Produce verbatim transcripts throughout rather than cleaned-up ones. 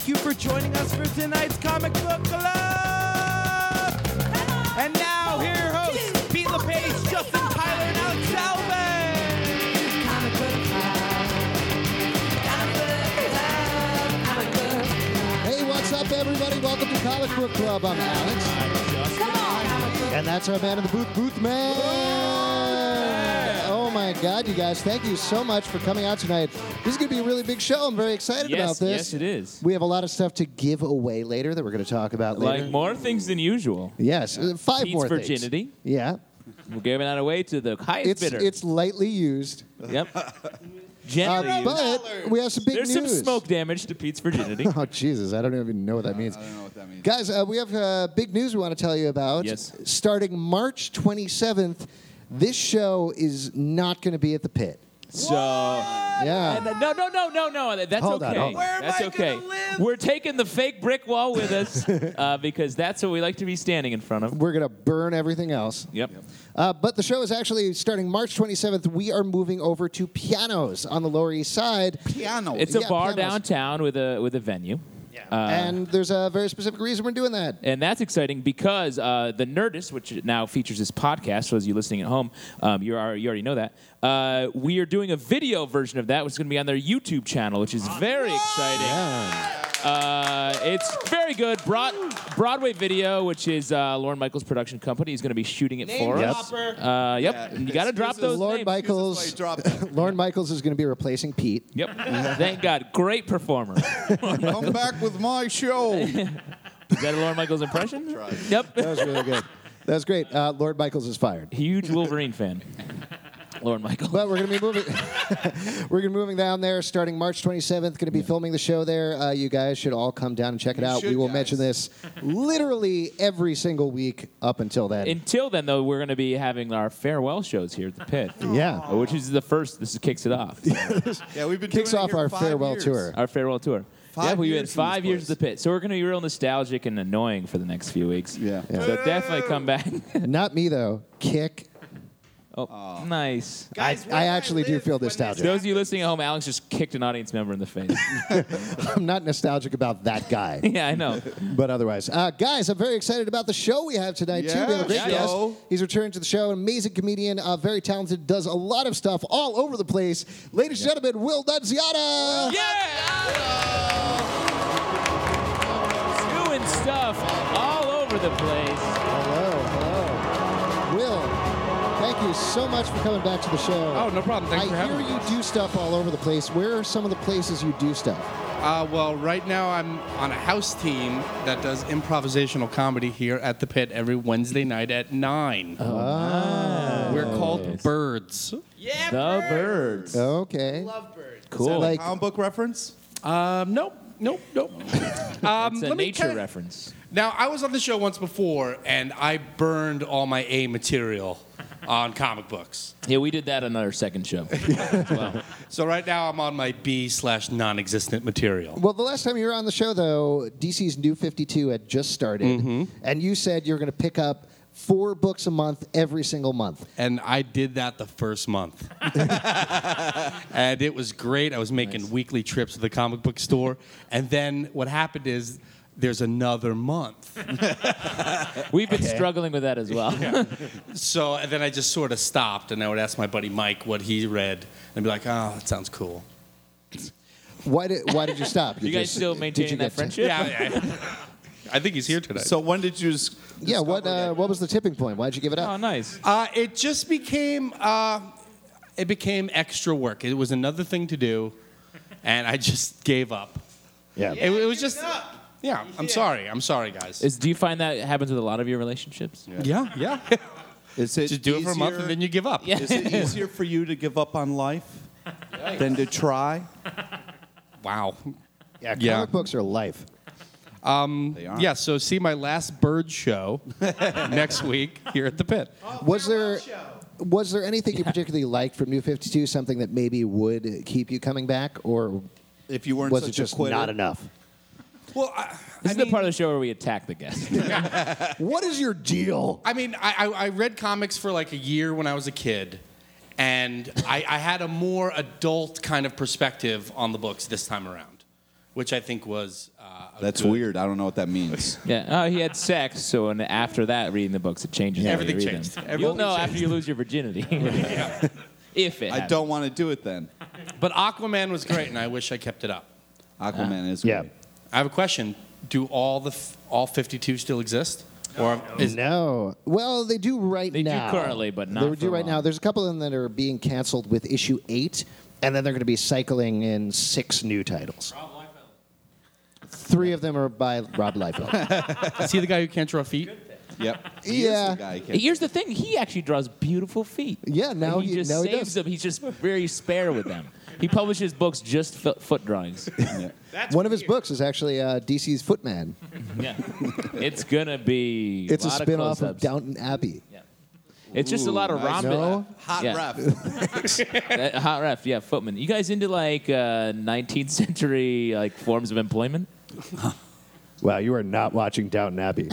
thank you for joining us for tonight's Comic Book Club. And now, here are your hosts, Pete LePage, Justin Tyler, and Alex Alvin. Comic Book Club. Comic Book Club. Hey, what's up, everybody? Welcome to Comic Book Club. I'm Alex. Come on. And that's our man in the booth, Booth Man. Oh, my God, you guys. Thank you so much for coming out tonight. This is going to be a really big show. I'm very excited yes, about this. Yes, it is. We have a lot of stuff to give away later that we're going to talk about later. Like more things than usual. Yes, uh, five Pete's more virginity. things. Yeah. We're giving that away to the highest It's, bidder. it's lightly used. Yep. Uh, Gently used. but we have some big There's news. some smoke damage to Pete's virginity. Oh, Jesus. I don't even know what that means. I don't know what that means. Guys, uh, we have uh, big news we want to tell you about. Yes. Starting March twenty-seventh, this show is not going to be at the Pit. So, Yeah. and, uh, no, no, no, no, no. That's Hold on, okay. hold on. Where am that's I okay. gonna live? We're taking the fake brick wall with us uh, because that's what we like to be standing in front of. We're going to burn everything else. Yep. Uh, but the show is actually starting March twenty-seventh. We are moving over to Pianos on the Lower East Side. Piano. It's a Yeah, bar pianos. downtown with a with a venue. Uh, and there's a very specific reason we're doing that. And that's exciting because uh, the Nerdist, which now features this podcast, so as you're listening at home, um, you are you already know that. Uh, we are doing a video version of that, which is going to be on their YouTube channel, which is very exciting. Yeah. Uh, it's very good. Broad, Broadway Video, which is uh, Lorne Michaels' production company, is going to be shooting it Name for Yep. us. dropper. Uh, yep. Yeah. And you got to drop Excuses. those Lorne names. Michaels, Excuses why you dropped that. Lorne Michaels is going to be replacing Pete. Yep. Thank God. Great performer. Come back with my show. Is that a Lorne Michaels impression? Yep. That was really good. That was great. Uh, Lord Michaels is fired. Huge Wolverine fan. Lorne Michaels. But we're going to be moving. We're going to be moving down there starting March twenty-seventh. Going to be filming the show there. Uh, you guys should all come down and check it You out. should, We will guys. mention this literally every single week up until then. Until then, though, we're going to be having our farewell shows here at the Pit. yeah. Uh, Which is the first. This kicks it off. Yeah, we've been Kicks doing it off here our five farewell years. tour. Our farewell tour. Five yeah, we've been years in five this years at the place. Pit. So we're going to be real nostalgic and annoying for the next few weeks. Yeah. Yeah. So definitely come back. Not me though. Kick. Oh, nice. Guys, I- where I do actually do live feel when this nostalgic. For those of you listening at home, Alex just kicked an audience member in the face. I'm not nostalgic about that guy. Yeah, I know. But otherwise, uh, guys, I'm very excited about the show we have tonight too. We have a great Yeah, guest. show. He's returned to the show. An amazing comedian, uh, very talented, does a lot of stuff all over the place. Ladies and gentlemen, Will Nunziata. Yeah! Doing stuff all over the place. Hello, hello, Will. Thank you so much for coming back to the show. Oh, no problem. Thanks I for having hear me. you do stuff all over the place. Where are some of the places you do stuff? Uh, well, right now I'm on a house team that does improvisational comedy here at the Pit every Wednesday night at nine. Oh. We're called Birds. Yeah, The birds. Okay. Love birds. Cool. Like- Comic book reference? Um, nope, nope, nope. um, It's a let me nature kinda- reference. Now, I was on the show once before, and I burned all my A material on comic books. Yeah, we did that on our second show. as well. So right now I'm on my B slash non-existent material. Well, the last time you were on the show, though, D C's New fifty-two had just started, Mm-hmm. and you said you're going to pick up four books a month every single month. And I did that the first month. And it was great. I was making Nice. weekly trips to the comic book store. And then what happened is there's another month. We've been struggling with that as well. So and then I just sort of stopped, and I would ask my buddy Mike what he read, and be like, oh, that sounds cool. Why did Why did you stop? You guys just- still did maintaining you that get to- friendship? Yeah, yeah. I think he's here today. So when did you s- Yeah. What discover uh, that? What was the tipping point? Why did you give it up? Oh, nice. Uh, it just became uh, it became extra work. It was another thing to do, and I just gave up. yeah. It, it was just up. yeah. I'm sorry. I'm sorry, guys. Is, do you find that happens with a lot of your relationships? yeah, yeah. Is it Just do it for a month, easier- and then you give up. Yeah. Is it easier for you to give up on life than to try? Wow. Yeah. Comic Yeah. books are life. They are. Yeah, so see my last bird show next week here at the Pit. Was there Show. Was there anything you particularly liked from New fifty-two? Something that maybe would keep you coming back, or If you weren't was such it just a quitter? not enough? Well, I, This I is mean, the part of the show where we attack the guest. What is your deal? I mean, I, I, I read comics for like a year when I was a kid, and I, I had a more adult kind of perspective on the books this time around. which I think was. Uh, a That's good- weird. I don't know what that means. Yeah, oh, he had sex, so and after that, reading the books, it changes. how you Everything read changed. them. Everything You'll know changed. after you lose your virginity. If it I happens. don't want to do it then. But Aquaman was great, and I wish I kept it up. Aquaman is Yeah. great. I have a question. Do all the f- all fifty-two still exist? Or is No. Well, they do right They do now. currently, but not They for do right long. now. There's a couple of them that are being canceled with issue eight, and then they're going to be cycling in six new titles. Three of them are by Rob Liefeld. is he the guy who can't draw feet? Yep. He Yeah. Is the guy. He can't- Here's the thing: he actually draws beautiful feet. Yeah, now he, he- just now he saves does. them. He's just very spare with them. He publishes books just fo- foot drawings. Yeah. One of his books is actually uh, D C's Footman. Yeah, it's gonna be. It's a, lot spin-off of close-ups. Downton Abbey. Yeah. It's just a lot of nice. Rom. No? Hot Yeah. ref. Uh, hot ref, yeah, footman. You guys into like uh, nineteenth century like forms of employment? Wow, you are not watching Downton Abbey.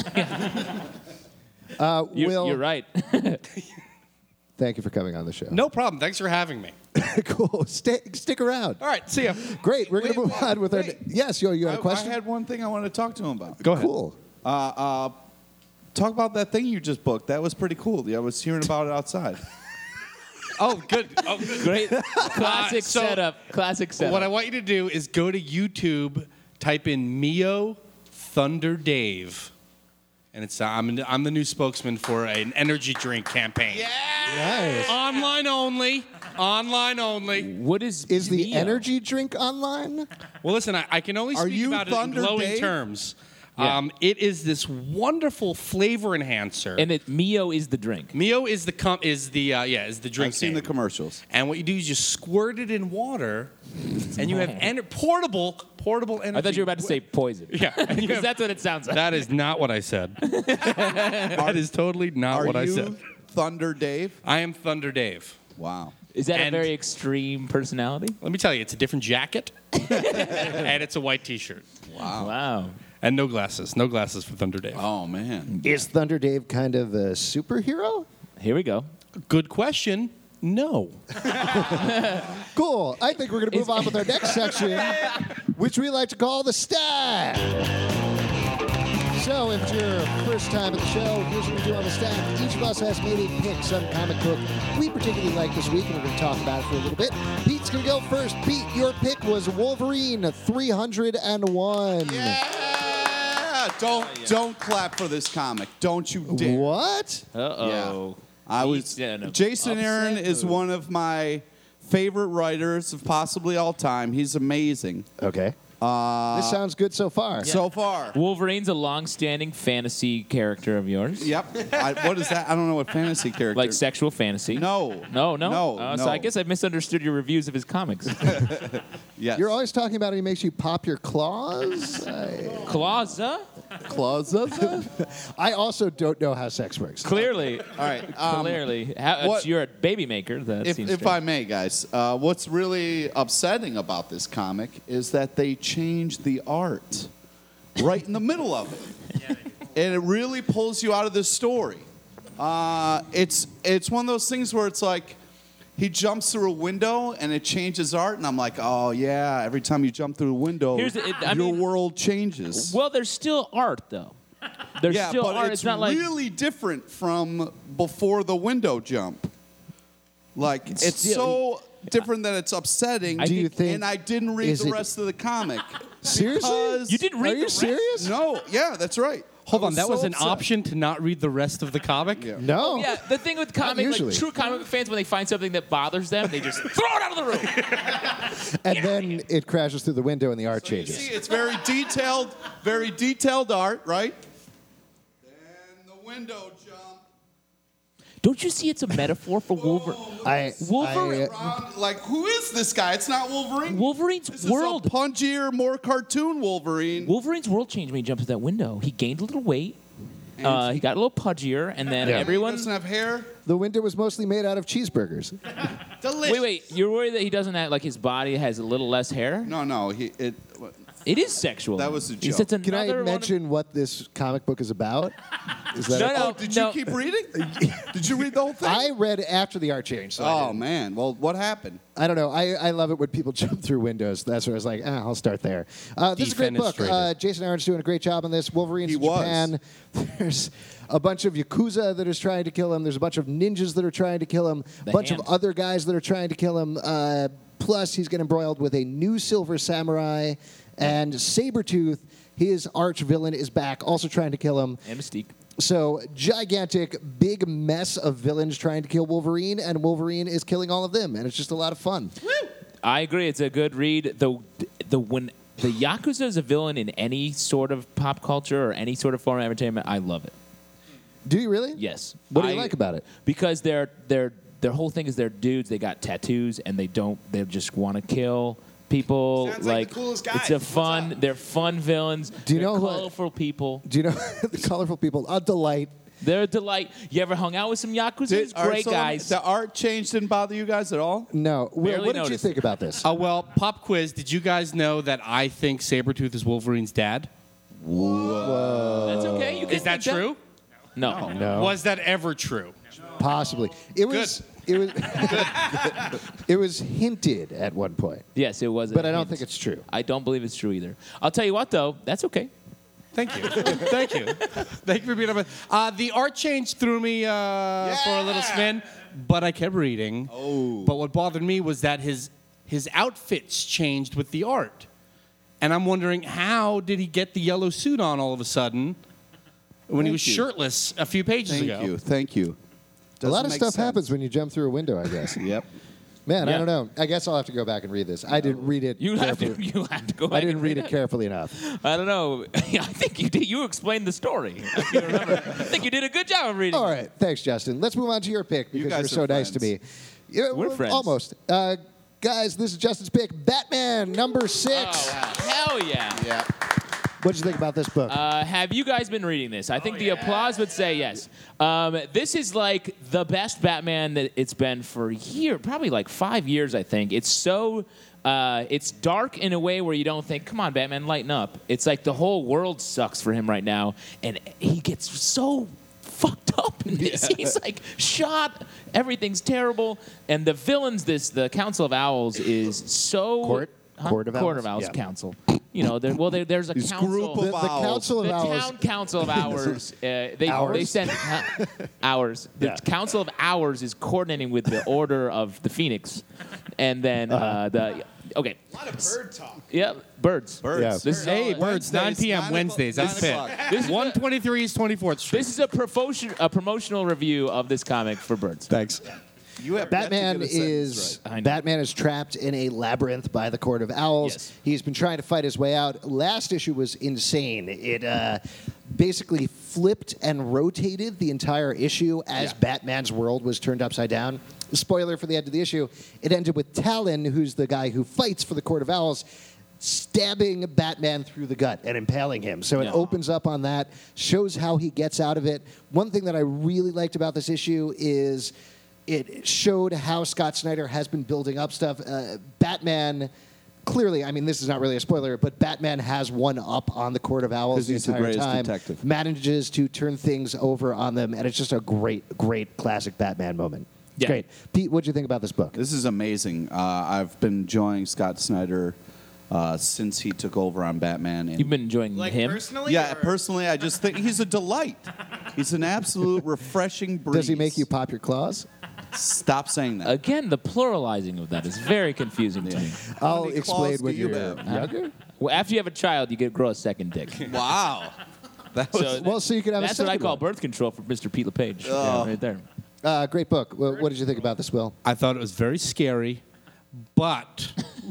uh, You, Will, you're right. thank you for coming on the show. No problem. Thanks for having me. Cool. Stay, stick around. All right, see ya. Great. We're going to Wait, move wait, on with our. wait. Yes, yo, you had I, a question? I had one thing I wanted to talk to him about. Go ahead. Cool. Uh, uh, talk about that thing you just booked. That was pretty cool. I was hearing about it outside. Oh, good. Oh, good. Great, classic so- setup. Classic setup. What I want you to do is go to YouTube, type in Mio Thunder Dave, and it's I'm I'm the new spokesman for an energy drink campaign. Nice. Online only. Online only. What is Is the Mio? energy drink online? Well, listen, I, I can only Are speak you about Thunder it in glowing Dave? terms. Yeah. Um, it is this wonderful flavor enhancer. And it Mio is the drink. Mio is the com- is the uh, yeah is the drink. I've seen name. the commercials. And what you do is you squirt it in water, and you have ener- portable portable energy. I thought you were about to say poison. Yeah, and you because have- that's what it sounds like. That is not what I said. that is totally not Are what I you said. Thunder Dave? I am Thunder Dave. Wow. Is that and- a very extreme personality? Let me tell you, it's a different jacket, and it's a white T-shirt, Wow. Wow. and no glasses. No glasses for Thunder Dave. Oh man. Is Thunder Dave kind of a superhero? Here we go. Good question. No. Cool. I think we're going to move Is- on with our next section, which we like to call the stack. So, if it's your first time at the show, here's what we do on the stack. Each of us has made a pick, some comic book we particularly like this week, and we're going to talk about it for a little bit. Pete's going to go first. Pete, your pick was Wolverine three hundred one. Yeah. Don't don't clap for this comic. Don't you dare. What? Uh-oh. I was Yeah, no. Jason Upset Aaron is move. one of my favorite writers of possibly all time. He's amazing. Okay. Uh, this sounds good so far. So far. Wolverine's a long-standing fantasy character of yours. Yep. I, what is that? I don't know what fantasy character. Like sexual fantasy. No. No, no. No. Uh, no. So I guess I misunderstood your reviews of his comics. Yes. You're always talking about how he makes you pop your claws. I, Claws, huh? Claws. I also don't know how sex works. Clearly. All right. Um, Clearly. How, what- you're a baby maker. That If, seems if strange. I may, guys, uh, what's really upsetting about this comic is that they changed the art right in the middle of it, and it really pulls you out of the story. Uh, it's it's one of those things where it's like he jumps through a window and it changes art, and I'm like, oh yeah, every time you jump through a window, Here's the- it- I your mean- world changes. Well, there's still art, though. There's yeah, still but art. it's, It's, not like really different from before the window jump. Like it's still- so different that it's upsetting. I Do you think- And I didn't read is the it- rest of the comic. Seriously? Because- You didn't read Are the you rest? serious? No, yeah, that's right. Hold I on, that was so an upset. option to not read the rest of the comic? Yeah. No. Yeah, the thing with comic, usually. like true comic book fans, when they find something that bothers them, they just throw it out of the room. And then it crashes through the window and the art So you changes. see, it's very detailed, very detailed art, right? Then the window jump. Don't you see it's a metaphor for Wolverine? I, Wolverine- I, Around, like, who is this guy? It's not Wolverine. Wolverine's This world. is a punchier, more cartoon Wolverine. Wolverine's world changed when he jumped through that window. He gained a little weight. And Uh, he got a little pudgier, and then Yeah. everyone. He doesn't have hair. the window was mostly made out of cheeseburgers. Delicious. Wait, wait. You're worried that he doesn't have like his body has a little less hair? No, no. He it. It is sexual. That was a He joke. sets Can I another one of- mention what this comic book is about? Is that No, okay? no. Oh, did you keep reading? Did you read the whole thing? I read after the art change. So I oh didn't. man. Well, what happened? I don't know. I, I love it when people jump through windows. That's where I was like, ah, I'll start there. Uh, this is a great book. Defenestrated. Uh, Jason Aaron's doing a great job on this. Wolverine's He in was. Japan. There's a bunch of Yakuza that is trying to kill him. There's a bunch of ninjas that are trying to kill him. A The bunch Hand. of other guys that are trying to kill him. Uh, plus, he's getting embroiled with a new Silver Samurai. And Sabretooth, his arch villain, is back, also trying to kill him. And Mystique. So, gigantic, big mess of villains trying to kill Wolverine, and Wolverine is killing all of them, and it's just a lot of fun. I agree. It's a good read. The the when the Yakuza is a villain in any sort of pop culture or any sort of form of entertainment, I love it. Do you really? Yes. What do you I- like about it? Because they're they're their whole thing is they're dudes. They got tattoos and they don't. They just want to kill people. Sounds like the coolest guy. It's a What's fun. up? They're fun villains. Do you they're know what- colorful people? Do you know the colorful people? A delight. They're a delight. You ever hung out with some Yakuza? Did- all right, Great so let me- guys. The art change didn't bother you guys at all? No. Will, Barely what did you noticed. think about this? Uh, well, pop quiz. Did you guys know that I think Sabretooth is Wolverine's dad? That's okay. You can Is that think true? No. no. Was that ever true? Possibly. It was. It was. It was hinted at one point, Yes, it was. a but I don't hint. think it's true. I don't believe it's true either. I'll tell you what, though. That's okay. Thank you. Thank you. Thank you for being up. Uh, the art change threw me uh, for a little spin, but I kept reading. Oh. But what bothered me was that his his outfits changed with the art, and I'm wondering how did he get the yellow suit on all of a sudden when he Thank was you. shirtless a few pages Thank ago? you. Thank you. a lot Doesn't of make stuff sense. happens when you jump through a window, I guess. Yep. Man, I Yeah. don't know. I guess I'll have to go back and read this. I didn't read it You have carefully. to. You have to go. I back didn't and read it carefully enough. I don't know. I think you did. You explained the story. I can't remember. I think you did a good job of reading. All it. right, thanks, Justin. Let's move on to your pick because You you are guys so are nice to me. friends. Yeah, We're well, friends. Almost. Uh, guys, this is Justin's pick. Batman, number six. Oh, wow. Hell yeah. Yeah. What did you think about this book? Uh, have you guys been reading this? I think the applause would say yes. Um, this is like the best Batman that it's been for a year, probably like five years, I think. It's so, uh, it's dark in a way where you don't think, come on, Batman, lighten up. It's like the whole world sucks for him right now, and he gets so fucked up in this. He's like shot, everything's terrible, and the villains, this the Council of Owls is so... Court? Huh? Court of Court Owls? of Owls Yeah. Council. You know, there, well, there, there's a This council. group of the, the Owls. Council of The Owls. town council of ours, uh, they Hours? they sent huh, hours. The Yeah. council of ours is coordinating with the Order of the Phoenix, and then uh, Uh-huh. the okay, A lot of bird talk. yeah, birds. Birds. Yeah. This is Hey, all- birds, nine Wednesdays, p.m. nine Wednesdays. o'clock- That's nine it. o'clock. This is a- one twenty-three is twenty-fourth Street. This is a promotion, a promotional review of this comic for birds. Thanks. You have Batman yet to get a sentence is right. I know. Batman is trapped in a labyrinth by the Court of Owls. Yes. He's been trying to fight his way out. Last issue was insane. It uh, basically flipped and rotated the entire issue as Yeah. Batman's world was turned upside down. Spoiler for the end of the issue: it ended with Talon, who's the guy who fights for the Court of Owls, stabbing Batman through the gut and impaling him. So it Yeah. opens up on that, shows how he gets out of it. One thing that I really liked about this issue is it showed how Scott Snyder has been building up stuff. Uh, Batman, clearly, I mean, this is not really a spoiler, but Batman has one up on the Court of Owls 'Cause the he's the entire greatest time. detective. Manages to turn things over on them, and it's just a great, great classic Batman moment. It's Yeah. great. Pete, what do you think about this book? This is amazing. Uh, I've been enjoying Scott Snyder uh, since he took over on Batman. And You've been enjoying Like him. personally? yeah, or- personally, I just think he's a delight. He's an absolute refreshing breeze. Does he make you pop your claws? Stop saying that? Again, the pluralizing of that is very confusing to me. I'll many explain claws when do you you're have? younger. Well, after you have a child, you get grow a second dick. Wow. That was, So Well, so you can have a that's what I second call one. birth control for Mister Pete LePage. Yeah, right there. Uh, great book. Well, what did you think about this, Will? I thought it was very scary, but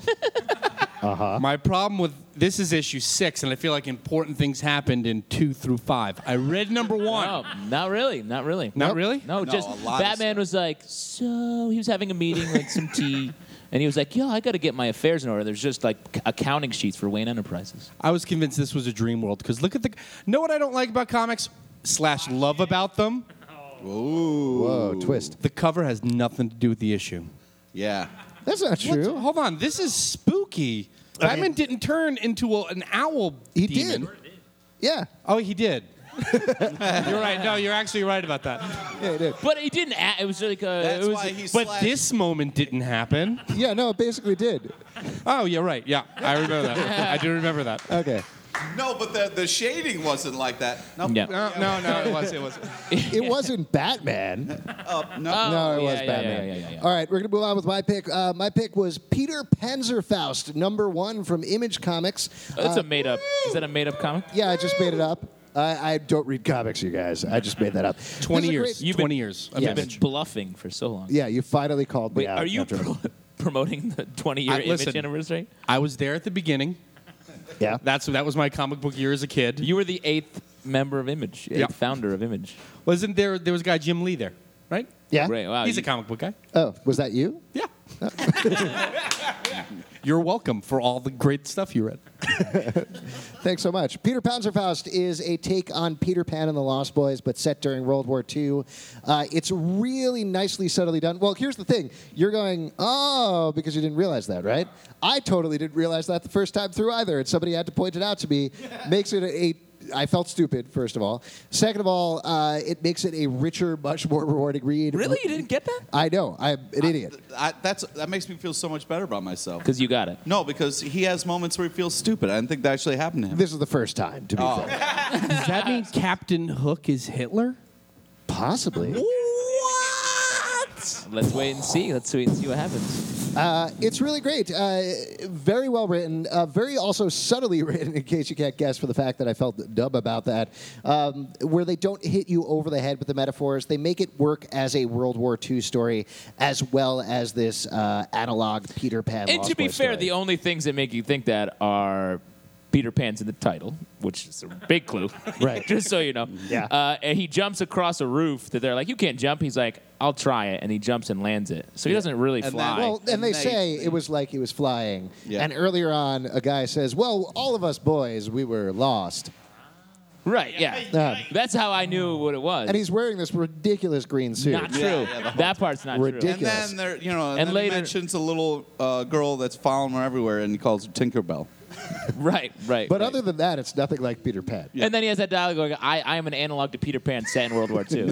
Uh-huh. my problem with this is issue six, and I feel like important things happened in two through five. I read number one. No, not really. Not really. Not Nope. really? No, No, just a lot of Batman stuff. was like, so he was having a meeting, like some tea, and he was like, yo, I got to get my affairs in order. There's just like c- accounting sheets for Wayne Enterprises. I was convinced this was a dream world because look at the. Know what I don't like about comics slash love about them? Whoa, twist. The cover has nothing to do with the issue. yeah. That's not What? true. Hold on, this is spooky. Batman didn't turn into a, an owl. He demon. did. Yeah. Oh, he did. You're right. No, you're actually right about that. Yeah, he did. But he didn't. Act, it was like a. That's it was, why he But slashed- this moment didn't happen. Yeah, no, it basically did. Oh, yeah, right. Yeah, I remember that. I do remember that. Okay. No, but the, the shading wasn't like that. Nope. Yeah. No, no, no, it was. It was. It wasn't Batman. Uh, no. No, it yeah, was yeah, Batman. yeah, yeah, yeah, yeah. All right, we're going to move on with my pick. Uh, my pick was Peter Panzerfaust, number one from Image Comics. That's Uh, a made up. Is that a made up comic? Yeah, I just made it up. I, I don't read comics, you guys. I just made that up. This is Twenty a years. great- You've Twenty been- years. of Yeah. You've been Image. bluffing for so long. Yeah, you finally called me Wait, out. are you after- pro- promoting the twenty year I- image listen. anniversary? I was there at the beginning. Yeah. That's that was my comic book year as a kid. You were the eighth member of Image, eighth Yeah. founder of Image. Wasn't there? There was a guy Jim Lee there, right? Yeah? Right. Wow. He's you- a comic book guy. Oh, was that you? Yeah. You're welcome for all the great stuff you read. Thanks so much. Peter Panzerfaust is a take on Peter Pan and the Lost Boys, but set during World War Two. Uh, it's really nicely, subtly done. Well, here's the thing. You're going, oh, because you didn't realize that, right? I totally didn't realize that the first time through either, and somebody had to point it out to me. Makes it a... I felt stupid, first of all. Second of all, uh, it makes it a richer, much more rewarding read. Really? You didn't get that? I know. I'm an idiot. I, that's that makes me feel so much better about myself. Because you got it. No, because he has moments where he feels stupid. I didn't think that actually happened to him. This is the first time, to be Oh. fair. Does that mean Captain Hook is Hitler? Possibly. Let's wait and see. Let's wait and see what happens. Uh, it's really great. Uh, very well written. Uh, very also subtly written, in case you can't guess, for the fact that I felt dumb about that. Um, where they don't hit you over the head with the metaphors. They make it work as a World War Two story as well as this uh, analog Peter Pan. And Lost to be Boys fair, story. the only things that make you think that are Peter Pan's in the title, which is a big clue. Right. Just so you know. Yeah. Uh, and he jumps across a roof that they're like, you can't jump. He's like, I'll try it. And he jumps and lands it. So he doesn't really And fly. then- Well, and, And they, they- say it was like he was flying. Yeah. And earlier on, a guy says, "Well, all of us boys, we were lost." right, yeah. Uh, That's how I knew what it was. and he's wearing this ridiculous green suit. not true. Yeah, yeah, the whole that part's not Ridiculous. true. And then there, you know, and, And then later- he mentions a little uh, girl that's following him everywhere, and he calls her Tinkerbell. Right, right. But right. other than that, it's nothing like Peter Pan. And then he has that dialogue going, I, I am an analog to Peter Pan set in World War Two.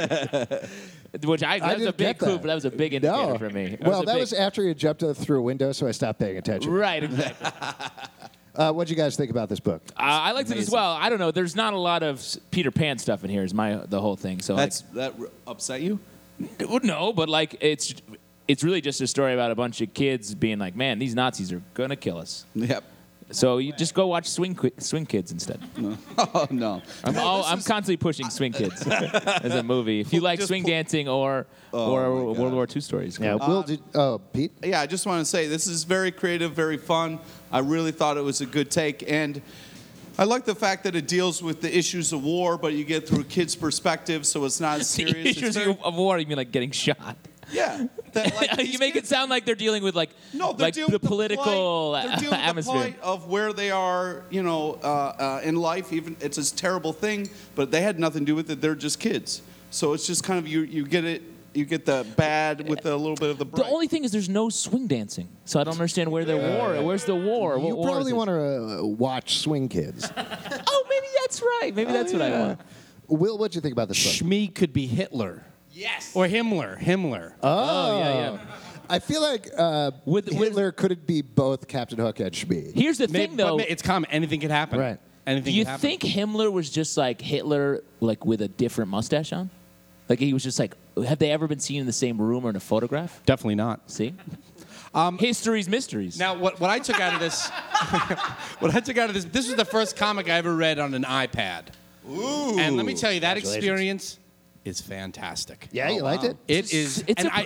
Which I, that was a didn't big get clue, that. but that was a big indicator No. for me. Well, a that big- was after he had jumped through a window, so I stopped paying attention. Right, exactly. Uh, what do you guys think about this book? Uh, I liked it as well. I don't know. There's not a lot of s- Peter Pan stuff in here. Is my the whole thing. So That's that r- upset you? like, well, no, but like it's it's really just a story about a bunch of kids being like, man, these Nazis are gonna kill us. Yep. So you just go watch Swing Qui- Swing Kids instead. Oh no. I'm, all, I'm constantly pushing Swing Kids as a movie. If you like Just swing pu- dancing or Oh, or my World God. War Two stories, Yeah, Will did. Oh, Pete. Yeah, I just want to say this is very creative, very fun. I really thought it was a good take, and I like the fact that it deals with the issues of war, but you get through a kid's perspective, so it's not as serious. The issues It's very- of war, you mean like getting shot? yeah. That, like, you these make it kids- sound like they're dealing with like No, they're like dealing the with political the plight, they're dealing with atmosphere. the plight of where they are, you know, uh, uh, in life. Even it's a terrible thing, but they had nothing to do with it. They're just kids, so it's just kind of you. You get it. You get the bad with a little bit of the bright. The only thing is there's no swing dancing, so I don't understand where the war. Where's the war? You What war probably is want to uh, watch Swing Kids. it? Oh, maybe that's right. Maybe that's what I want. Will, what do you think about this book? Shmi could be Hitler. Yes. Or Himmler. Himmler. Oh yeah, yeah. I feel like uh, With- with- Hitler could it be both Captain Hook and Shmi. Here's the May- thing, though. but it's common. Anything could happen. Right. Anything Do you could happen. think Himmler was just like Hitler, like with a different mustache on? Like he was just like, have they ever been seen in the same room or in a photograph? Definitely not. See, um, history's mysteries. Now, what, what I took out of this, what I took out of this, this was the first comic I ever read on an iPad. Ooh. And let me tell you, that Congratulations. experience is fantastic. Yeah, you liked it? It is. It's and a- I,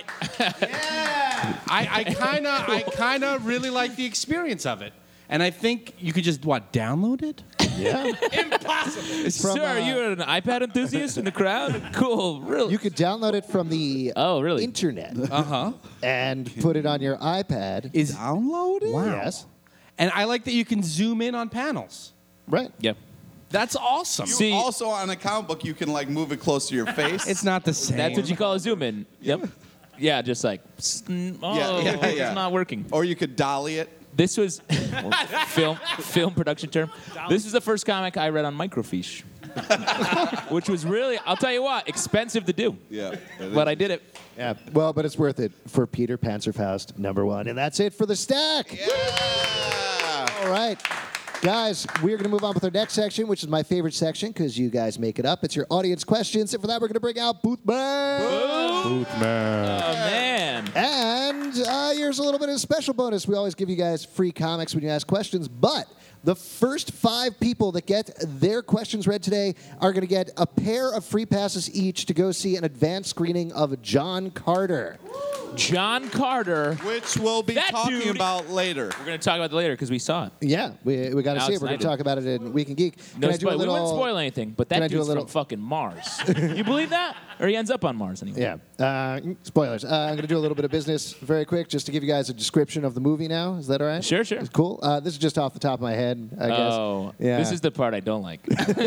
I, I kind of, I kind of really like the experience of it. And I think you could just what download it. Yeah. Impossible. Sir, From, are uh, you an iPad enthusiast in the crowd? Cool, really? You could download it from the Oh, really? internet Uh huh. and put it on your iPad. Is download it? wow. Yes. And I like that you can zoom in on panels. Right. yeah. That's awesome. You See- also on a comic book, you can like move it close to your face. It's not the same. That's what you call a zoom in. Yep. Yeah, just like, oh, Yeah, yeah, yeah. it's not working. Or you could dolly it. This was film film production term. This is the first comic I read on microfiche, which was really, I'll tell you what, expensive to do. Yeah. But I did it. Yeah, well, but it's worth it for Peter Panzerfaust, number one. And that's it for the stack. Yeah. All right. Guys, we're going to move on with our next section, which is my favorite section because you guys make it up. It's your audience questions. And for that, we're going to bring out Boothman. Boothman. Oh, man. And uh, here's a little bit of a special bonus. We always give you guys free comics when you ask questions, but the first five people that get their questions read today are going to get a pair of free passes each to go see an advanced screening of John Carter. John Carter. Which we'll be That talking dude- about later. We're going to talk about it later because we saw it. Yeah, we, we got to see Alex it. We're and I going to did. talk about it in Week in Geek. Can No I do a spoil- little? We wouldn't spoil anything, but Can I that do a dude's little- from fucking Mars. You believe that? Or he ends up on Mars anyway. Yeah. Uh, spoilers. Uh, I'm going to do a little bit of business very quick just to give you guys a description of the movie now. Is that all right? Sure, sure. It's cool. Uh, this is just off the top of my head, I guess. Oh, yeah. this is the part I don't like.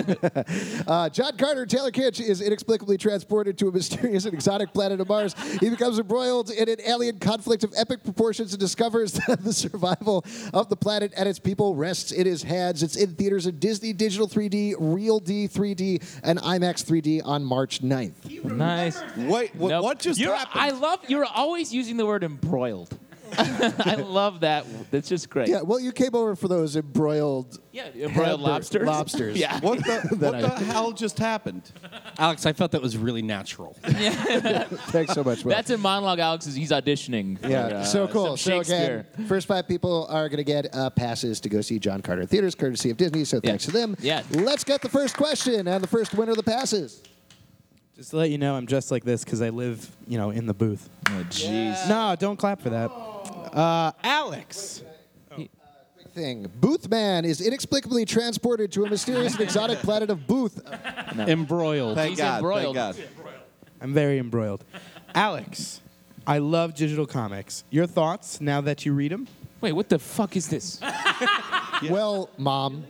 Uh, John Carter, Taylor Kitsch, is inexplicably transported to a mysterious and exotic planet of Mars. He becomes embroiled in an alien conflict of epic proportions and discovers that the survival of the planet and its people rests in his hands. It's in theaters in Disney Digital three D, Real D three D, and IMAX three D on March ninth. Nice. Wait, what, Nope. what just You're- happened? I love, you're always using the word embroiled. I love that. That's just great. Yeah, well, you came over for those embroiled, Yeah, embroiled hamburg- lobsters. lobsters. Yeah. what the, what That I- the hell just happened? Alex, I felt that was really natural. Thanks so much, Will. That's a monologue Alex is he's auditioning. For, Yeah, uh, so cool. some So again, Shakespeare. first five people are going to get uh, passes to go see John Carter in theaters, courtesy of Disney. So Yeah. thanks to them. Yeah. Let's get the first question and the first winner of the passes. Just to let you know, I'm dressed like this because I live, you know, in the booth. Oh, jeez. No, don't clap for that. Uh, Alex. Big thing. Boothman is inexplicably transported to a mysterious and exotic planet of Booth. Embroiled. Thank He's God. embroiled. Thank God. I'm very embroiled. Alex, I love digital comics. Your thoughts now that you read them? Wait, what the fuck is this? Well, Mom.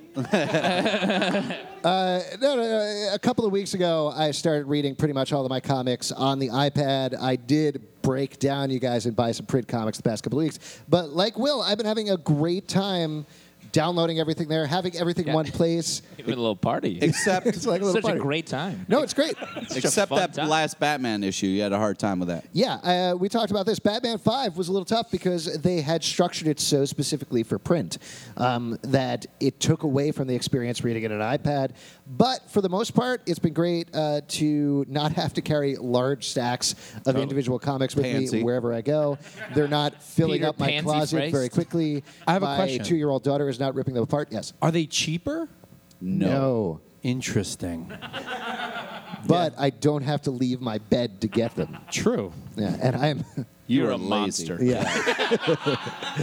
uh, no, no, no, a couple of weeks ago, I started reading pretty much all of my comics on the iPad. I did break down, you guys, and buy some print comics the past couple of weeks. But like Will, I've been having a great time downloading everything there, having everything in Yeah. one place. Give it a little party. Except, It's like a little Such party. a great time. No, it's great. Such a except fun that time. last Batman issue, you had a hard time with that. Yeah, uh, we talked about this. Batman five was a little tough because they had structured it so specifically for print um, that it took away from the experience reading it on an iPad. But for the most part, it's been great uh, to not have to carry large stacks of individual comics with Pansy. me wherever I go. They're not filling Peter up my Pansy closet Freist. very quickly. I have a my question. two-year-old daughter is not ripping them apart. Yes. Are they cheaper? No. Interesting. But I don't have to leave my bed to get them. True. Yeah, and I'm... You're, You're a lazy. monster. Yeah.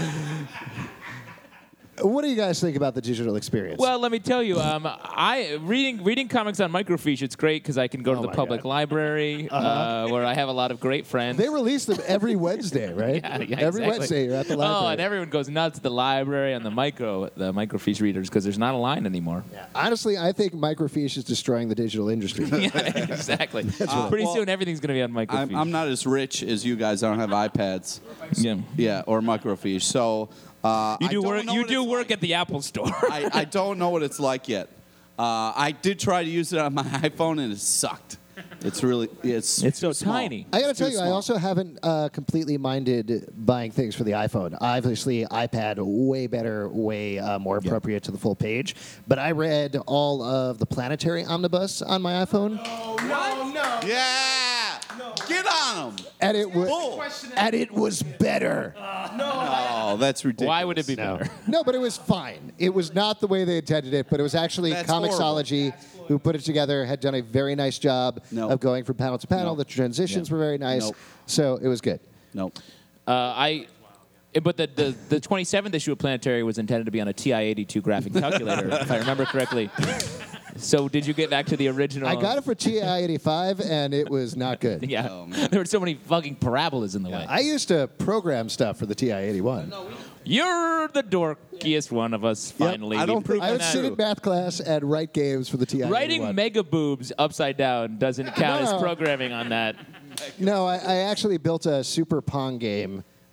What do you guys think about the digital experience? Well, let me tell you, um, I reading reading comics on microfiche. It's great because I can go to Oh the my public God. library uh, where I have a lot of great friends. they release them every Wednesday, right? Yeah, yeah, every exactly. Wednesday you're at the library. Oh, and everyone goes nuts at the library and the micro the microfiche readers because there's not a line anymore. Honestly, I think microfiche is destroying the digital industry. Yeah, exactly. Pretty well, soon everything's going to be on microfiche. I'm, I'm not as rich as you guys. I don't have iPads. Yeah. Yeah, or microfiche. So uh, You I do don't work. know You what do it's work like. at the Apple Store. I, I don't know what it's like yet. Uh, I did try to use it on my iPhone and it sucked. It's really it's It's so too small. tiny. I got to It's tell too you, I small. also haven't uh, completely minded buying things for the iPhone. Obviously, iPad way better, way uh, more appropriate to the full page. But I read all of the Planetary Omnibus on my iPhone, Yeah, get on them. and it was Bull. and it was better. Oh, that's ridiculous. Why would it be No. better? No, but it was fine. It was not the way they intended it, but it was actually That's Comixology who put it together, had done a very nice job No. of going from panel to panel. No. The transitions Yeah. were very nice. Nope. So it was good. No. Uh, I. eh, But the, the, the twenty-seventh issue of Planetary was intended to be on a T I eighty-two graphic calculator, if I remember correctly. So did you get back to the original? I got it for T I eighty-five, and it was not good. Yeah. Oh, man. There were so many fucking parabolas in the way. I used to program stuff for the T I eighty-one. You're the dorkiest one of us, finally. I don't We've proven I would that. sit in math class and write games for the T I eighty-one. Writing mega boobs upside down doesn't count No. as programming on that. No, I, I actually built a Super Pong game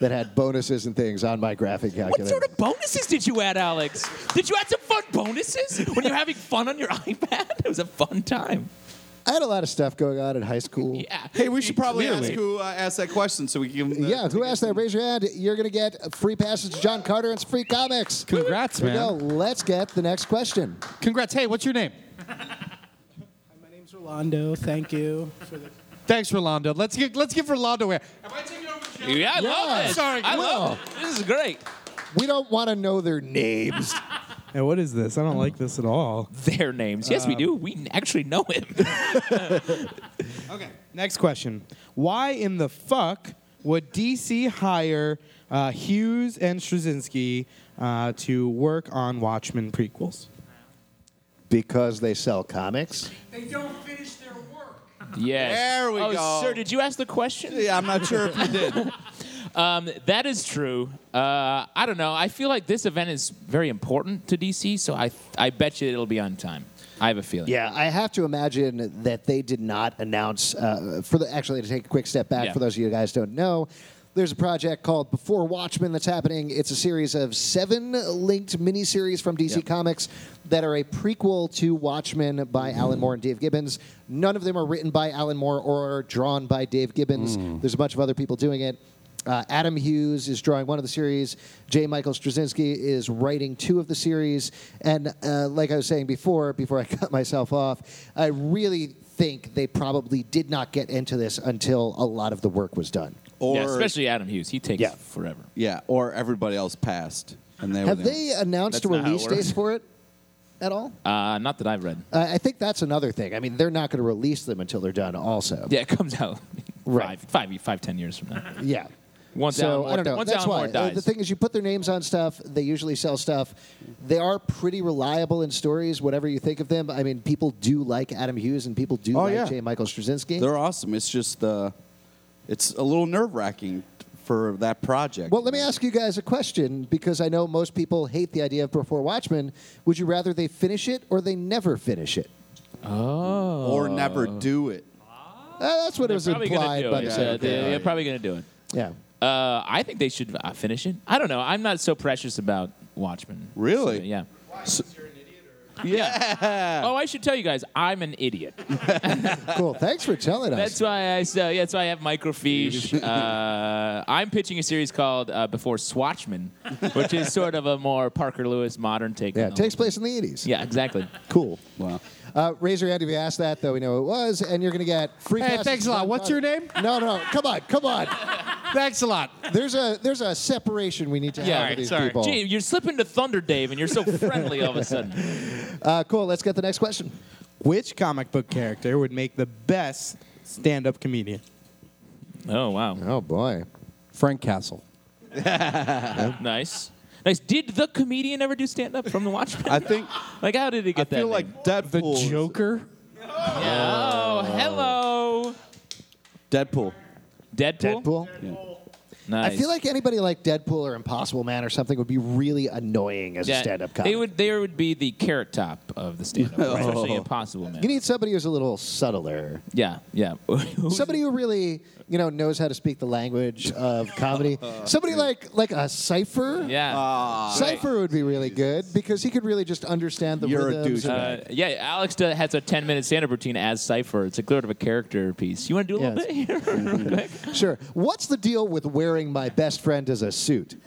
that had bonuses and things on my graphic calculator. What sort of bonuses did you add, Alex? Did you add some fun bonuses when you're having fun on your iPad? It was a fun time. I had a lot of stuff going on in high school. Yeah. Hey, we should probably Clearly. ask who uh, asked that question so we can give them the, Yeah, who asked that? Raise your hand. You're going to get a free passage to John Carter and some free comics. Congrats, Here we go. man. Let's get the next question. Congrats. Hey, what's your name? My name's Rolando. Thank you for the. Thanks, Rolando. Let's give let's give Rolando a. Am I taking over the show? Yeah, I Yeah. love it. Sorry, I Will. love it. This is great. We don't want to know their names. Hey, what is this? I don't like this at all. Their names. Yes, we do. We actually know him. Okay. Next question. Why in the fuck would D C hire uh, Hughes and Straczynski uh, to work on Watchmen prequels? Because they sell comics. They don't finish their work. Yes. There we oh, go. Sir, did you ask the question? Yeah, I'm not sure if you did. Um, that is true. Uh, I don't know. I feel like this event is very important to D C, so I I bet you it'll be on time. I have a feeling. Yeah, I have to imagine that they did not announce. Uh, for the actually, to take a quick step back, Yeah. for those of you guys who don't know, there's a project called Before Watchmen that's happening. It's a series of seven linked miniseries from D C Yep. Comics that are a prequel to Watchmen by Alan Moore and Dave Gibbons. None of them are written by Alan Moore or drawn by Dave Gibbons. There's a bunch of other people doing it. Uh, Adam Hughes is drawing one of the series. J. Michael Straczynski is writing two of the series. And uh, like I was saying before, before I cut myself off, I really think they probably did not get into this until a lot of the work was done. Or Yeah, especially Adam Hughes. He takes Yeah. forever. yeah, or everybody else passed, and they were Have the- they announced That's a not how it release date works. for it at all? Uh, not that I've read. Uh, I think that's another thing. I mean, they're not going to release them until they're done also. Yeah, it comes out Right. five, five, five, ten years from now. Yeah. Once so Alan Moore, I don't know. Once That's Alan why Moore Uh, dies. the thing is, you put their names on stuff. They usually sell stuff. They are pretty reliable in stories, whatever you think of them. I mean, people do like Adam Hughes, and people do Oh, like yeah. J. Michael Straczynski. They're awesome. It's just uh, it's a little nerve wracking for that project. Well, let me ask you guys a question, because I know most people hate the idea of Before Watchmen. Would you rather they finish it or they never finish it? oh. or never do it. Uh, that's what it was Probably gonna implied do by it. the Yeah, second they- guy. they're probably going to do it. Yeah. Uh, I think they should uh, finish it. I don't know. I'm not so precious about Watchmen. Really? So, yeah. Yeah. Oh, I should tell you guys, I'm an idiot. Cool. Thanks for telling us. That's why I so yeah, that's why I have microfiche. Uh, I'm pitching a series called uh, Before Swatchman, which is sort of a more Parker Lewis modern take. yeah, on it the takes whole place in the eighties. thing. Yeah, exactly. Cool. Wow. Uh, raise your hand if you asked that, though we know it was, and you're going to get free Hey, passes thanks to a lot. John What's Carter. your name? No, no, come on, come on. Thanks a lot. There's a there's a separation we need to Yeah, have with these sorry. people. Gee, you're slipping to Thunder, Dave, and you're so friendly all of a sudden. Uh, cool. Let's get the next question. Which comic book character would make the best stand-up comedian? Oh wow, Oh boy. Frank Castle. nice, nice. Did the comedian ever do stand up from The Watchmen? I think like, how did he I get that? feel name? like Deadpool. The Joker. Yeah. Oh, hello, Deadpool. Deadpool. Deadpool. Nice. I feel like anybody like Deadpool or Impossible Man or something would be really annoying as a Yeah, stand-up comic. They would. They would be the carrot top of the stand-up, especially Impossible Man. You need somebody who's a little subtler. Yeah, yeah. Somebody who really, you know, knows how to speak the language of comedy. Somebody like like a Cypher. Yeah. Cypher would be really good because he could really just understand the You're a rhythms. and- Uh, yeah, Alex does, has a ten-minute stand-up routine as Cypher. It's a sort of a character piece. You want to do a little Yes. bit here, real quick? Sure. What's the deal with wearing my best friend as a suit?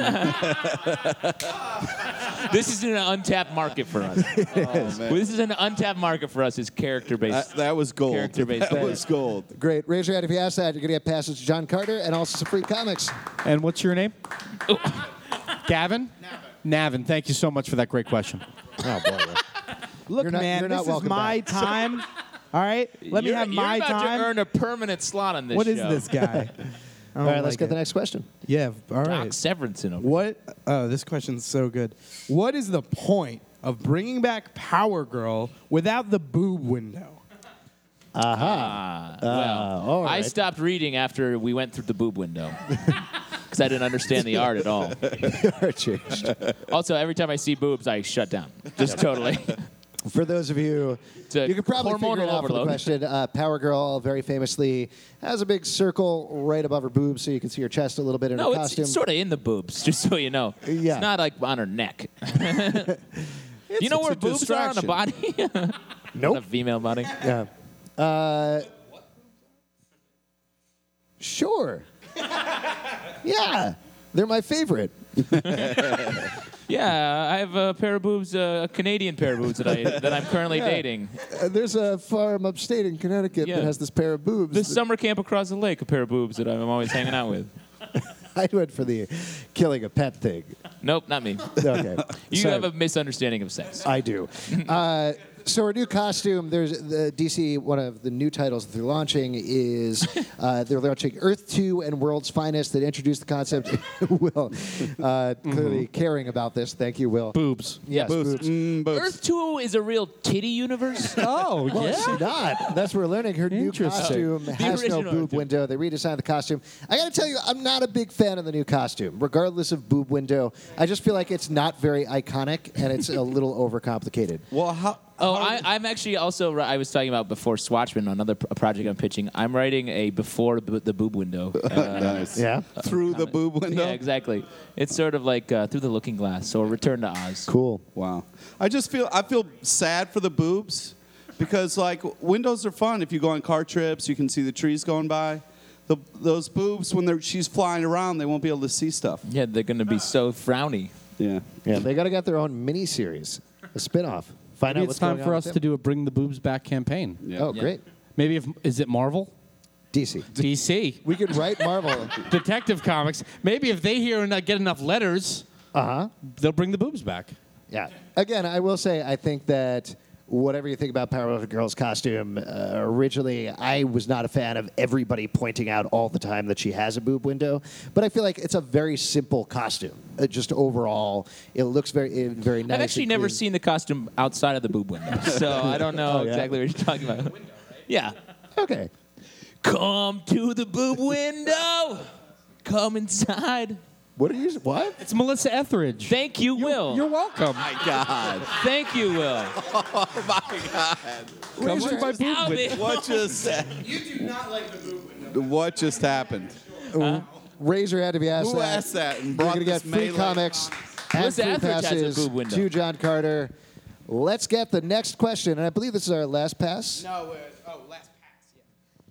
This is an untapped market for us. Well, this is an untapped market for us. Is character-based. That, that was gold. Character-based That thing. was gold. Great. Raise your hand if you asked that. You're going to get passes to John Carter and also some free comics. And what's your name? Gavin? Navin. Navin. Thank you so much for that great question. Oh, boy. Look, You're not- man, you're not this is welcome my back. time. All right, let me You're- have my You're about time. to earn a permanent slot on this What show. is this guy? I All don't right, let's like get it. the next question. Yeah, all Doc right. Severinsen over What? Oh, this question's so good. What is the point of bringing back Power Girl without the boob window? Ah, well, all I right. stopped reading after we went through the boob window because I didn't understand the art at all. You're changed. Also, every time I see boobs, I shut down. Just totally. For those of you, a you can probably figure hormonal it out from the overload. question. Uh, Power Girl very famously has a big circle right above her boobs, so you can see her chest a little bit in No, her it's, costume. it's sort of in the boobs, just so you know. Yeah. It's not like on her neck. you know it's where a boobs are on a body? Nope. On a female body. Yeah. Uh, sure. Yeah, they're my favorite. Yeah, I have a pair of boobs, uh, a Canadian pair of boobs that I that I'm currently Yeah. dating. Uh, there's a farm upstate in Connecticut Yeah. that has this pair of boobs. This that- summer camp across the lake, a pair of boobs that I'm always hanging out with. I went for the killing a pet thing. Nope, not me. Okay. You So- have a misunderstanding of sex. I do. Uh, so our new costume, there's the D C, one of the new titles that they're launching is uh, they're launching Earth two and World's Finest that introduced the concept. Will, uh, clearly caring about this. Thank you, Will. Boobs. Yes, boobs. Mm, boobs. Earth two is a real titty universe. Oh, Well, it's not. That's what we're learning. Her new Interesting. costume has no original boob Earth two. window. They redesigned the costume. I got to tell you, I'm not a big fan of the new costume, regardless of boob window. I just feel like it's not very iconic and it's a little overcomplicated. Well, how? Oh, how- I, I'm actually also. I was talking about before Swatchman, another p- project I'm pitching. I'm writing a before b- the boob window. Uh, nice. Yeah. Through the boob window. yeah, exactly. It's sort of like uh, through the looking glass. So a return to Oz. Cool. Wow. I just feel I feel sad for the boobs because like windows are fun. If you go on car trips, you can see the trees going by. The, those boobs, when they're, she's flying around, they won't be able to see stuff. Yeah, they're going to be so frowny. Yeah. Yeah, they got to get their own mini series, a spin-off. Find Maybe out it's what's time going for on us with to them. do a Bring the Boobs Back campaign. Yeah. Oh, Yeah. great. Maybe if is it Marvel? D C. D C. We could write Marvel. Detective Comics. Maybe if they hear and not get enough letters, Uh-huh. they'll bring the boobs back. Yeah. Again, I will say I think that whatever you think about Powerpuff Girls' costume, uh, originally I was not a fan of everybody pointing out all the time that she has a boob window. But I feel like it's a very simple costume. Uh, just overall, it looks very, uh, very nice. I've actually and never clean. seen the costume outside of the boob window, so I don't know Oh, yeah? exactly what you're talking about. Yeah. Okay. Come to the boob window. Come inside. What are you? What? It's Melissa Etheridge. Thank you, Will. You're welcome. My God. Thank you, Will. Oh my God. Come to my boob Ow, window. man. What just? You do not like the boob window. What just happened? Razor had to be asked Who that. asked that and You're brought going to get this free melee? comics and Melissa free Etheridge has a passes boob window. to John Carter. Let's get the next question, and I believe this is our last pass. No, uh, oh, last pass. Yeah.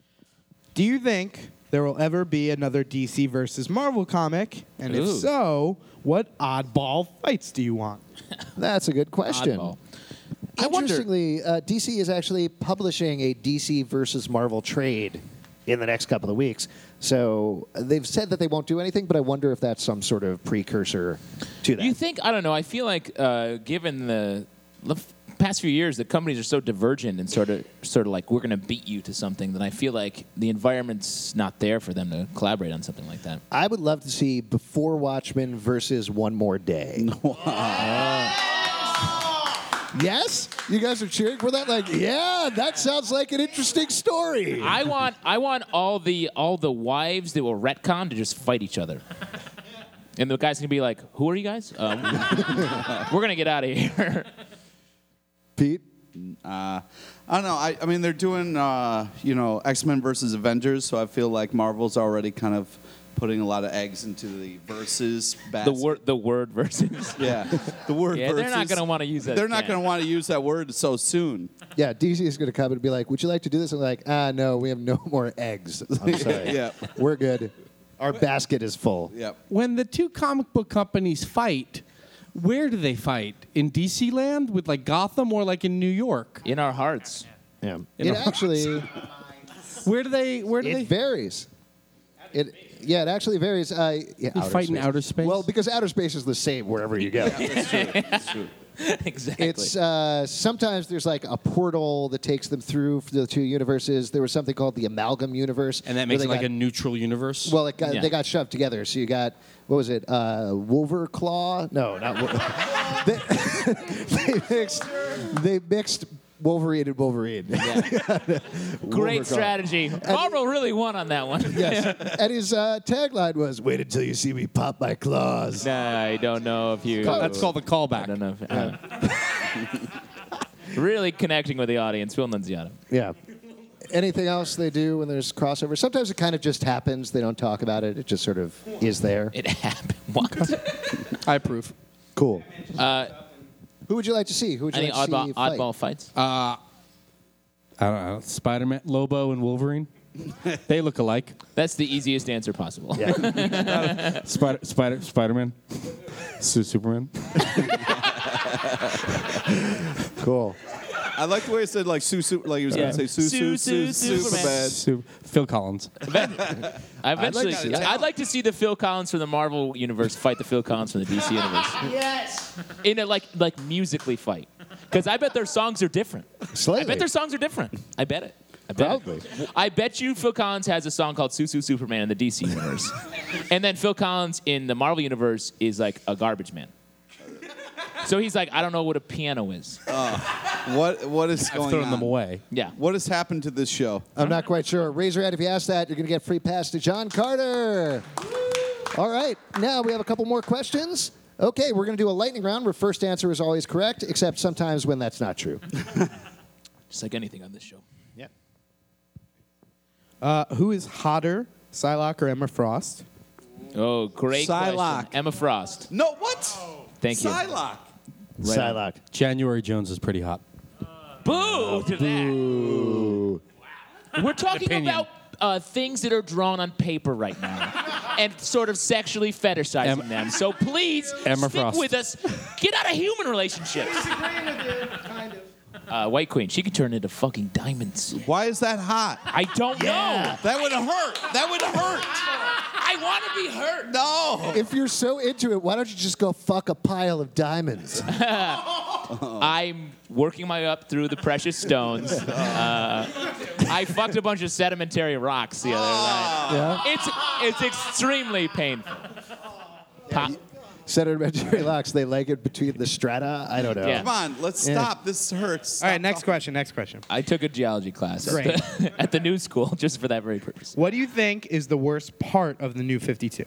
Do you think there will ever be another D C versus Marvel comic? And if Ooh. so, what oddball fights do you want? That's a good question. Oddball. I wonder- Interestingly, uh, D C is actually publishing a D C versus Marvel trade in the next couple of weeks. So uh, they've said that they won't do anything, but I wonder if that's some sort of precursor to that. You think? I don't know. I feel like, uh, given the, the f- past few years, the companies are so divergent and sort of, sort of like we're going to beat you to something. That I feel like the environment's not there for them to collaborate on something like that. I would love to see Before Watchmen versus One More Day. Yes? You guys are cheering for that? Like, yeah, that sounds like an interesting story. I want, I want all the all the wives that will retcon to just fight each other. And the guys can be like, "Who are you guys? Um, we're gonna get out of here." Pete? Uh, I don't know. I, I mean, they're doing, uh, you know, X-Men versus Avengers, so I feel like Marvel's already kind of putting a lot of eggs into the versus the basket. word, the word versus. Yeah, the word Yeah, versus. they're not gonna wanna use that They're not again. going to want to use that word so soon. Yeah, D C is going to come and be like, would you like to do this? And like, ah, no, we have no more eggs. I'm sorry. Yeah. We're good. Our basket is full. Yep. When the two comic book companies fight, where do they fight? In D C land with like Gotham or like in New York? In our hearts. Yeah. In It our- actually, Where do they? Where do it they? varies. It, yeah, it actually varies. Uh, yeah, You fight in outer space? Well, because outer space is the same wherever you go. Exactly. It's uh, sometimes there's like a portal that takes them through for the two universes. There was something called the Amalgam Universe, and that where makes they it like got- a neutral universe. well, it got, Yeah. they got shoved together. So you got what was it? Uh, Wolver Claw? No, not. Wo- they, they mixed. They mixed Wolverine and Wolverine. Great Wolverclaw. strategy. Marvel really won on that one. Yes, and his uh, tagline was "Wait until you see me pop my claws." Nah, I don't know if you. That's called the I callback. don't know. If, uh, Really connecting with the audience. Phil Nunziata. Yeah. Anything else they do when there's crossover? Sometimes it kind of just happens. They don't talk about it. It just sort of is there. It happened. What? I approve. Cool. Uh, Who would you like to see? Who would you any like to oddball, see fight? oddball fights? I don't know. Spider-Man, Lobo, and Wolverine. They look alike. That's the easiest answer possible. Yeah. Spider, Spider, Spider-Man, Su- Superman. Cool. I like the way he said like Sue, Sue like he was Yeah. going to say Sue, Sue, Sue, Sue, Sue, Superman. Su- Phil Collins. I eventually, to see I'd like to see the Phil Collins from the Marvel universe fight the Phil Collins from the D C universe. Yes. In a like like musically fight, because I bet their songs are different. Slightly. I bet their songs are different. I bet it. I bet Probably. It. I bet you Phil Collins has a song called "Sue Sue Superman" in the D C universe, and then Phil Collins in the Marvel universe is like a garbage man. So he's like, I don't know what a piano is. What what is I've going thrown on? them away. Yeah. What has happened to this show? I'm not quite sure. Raise your hand if you asked that. You're going to get free pass to John Carter. All right. Now we have a couple more questions. Okay, we're going to do a lightning round where first answer is always correct, except sometimes when that's not true. Just like anything on this show. Yeah. Uh, who is hotter, Psylocke or Emma Frost? Oh, great Psylocke. question. Emma Frost. No, what? Thank you. Psylocke. Right on. Psylocke. January Jones is pretty hot. Boo to that. Ooh. We're talking Opinion. about uh, things that are drawn on paper right now and sort of sexually fetishizing Em- them. So please Emma stick Frost. with us. Get out of human relationships. Uh, White Queen, she could turn into fucking diamonds. Why is that hot? I don't know. That would have hurt. That would have hurt. I want to be hurt. No. If you're so into it, why don't you just go fuck a pile of diamonds? I'm working my way up through the precious stones. Uh, I fucked a bunch of sedimentary rocks the other night. Yeah. It's it's extremely painful. Pop. Sedimentary locks, they like it between the strata? I don't know. Yeah. Come on, let's Yeah. stop. This hurts. All right, Stop next talking. question. Next question. I took a geology class at Great. the, at the new school just for that very purpose. What do you think is the worst part of the new fifty-two?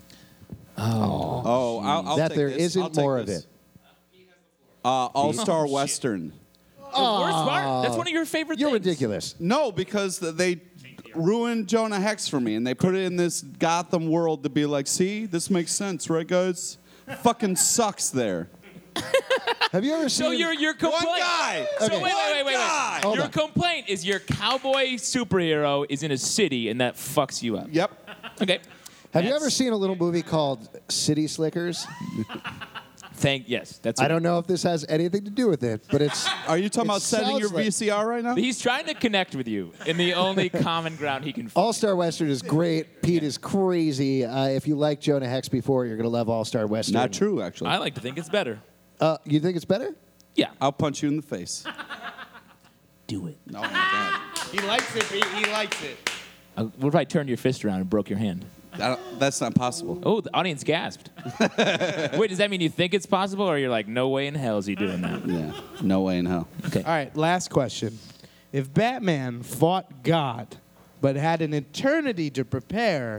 Oh, I'll, I'll That take there this. isn't I'll take more of this. it. Uh, All-Star Western. The worst part? That's one of your favorite You're things. ridiculous. No, because they ruined Jonah Hex for me, and they put it in this Gotham world to be like, see, this makes sense, right, guys? Fucking sucks there. Have you ever seen... So your your complaint. One guy. So Okay. wait, wait, wait, wait, guy. wait. Hold Your on. complaint is your cowboy superhero is in a city and that fucks you up. Yep. Okay. Have you That's- ever seen a little movie called City Slickers? Thank yes. That's. I don't know if this has anything to do with it, but it's... Are you talking It about setting sounds your like- V C R right now? He's trying to connect with you in the only common ground he can find. All-Star Western is great. Pete is crazy. Uh, if you liked Jonah Hex before, you're going to love All-Star Western. Not true, actually. I like to think it's better. Uh, you think it's better? Yeah. I'll punch you in the face. Do it. Oh, my God. He likes it, Pete. He likes it. Uh, what if I turned your fist around and broke your hand? I don't- that's not possible. Oh, the audience gasped. Wait, does that mean you think it's possible, or you're like, no way in hell is he doing that? Yeah. No way in hell. Okay. All right, last question. If Batman fought God but had an eternity to prepare,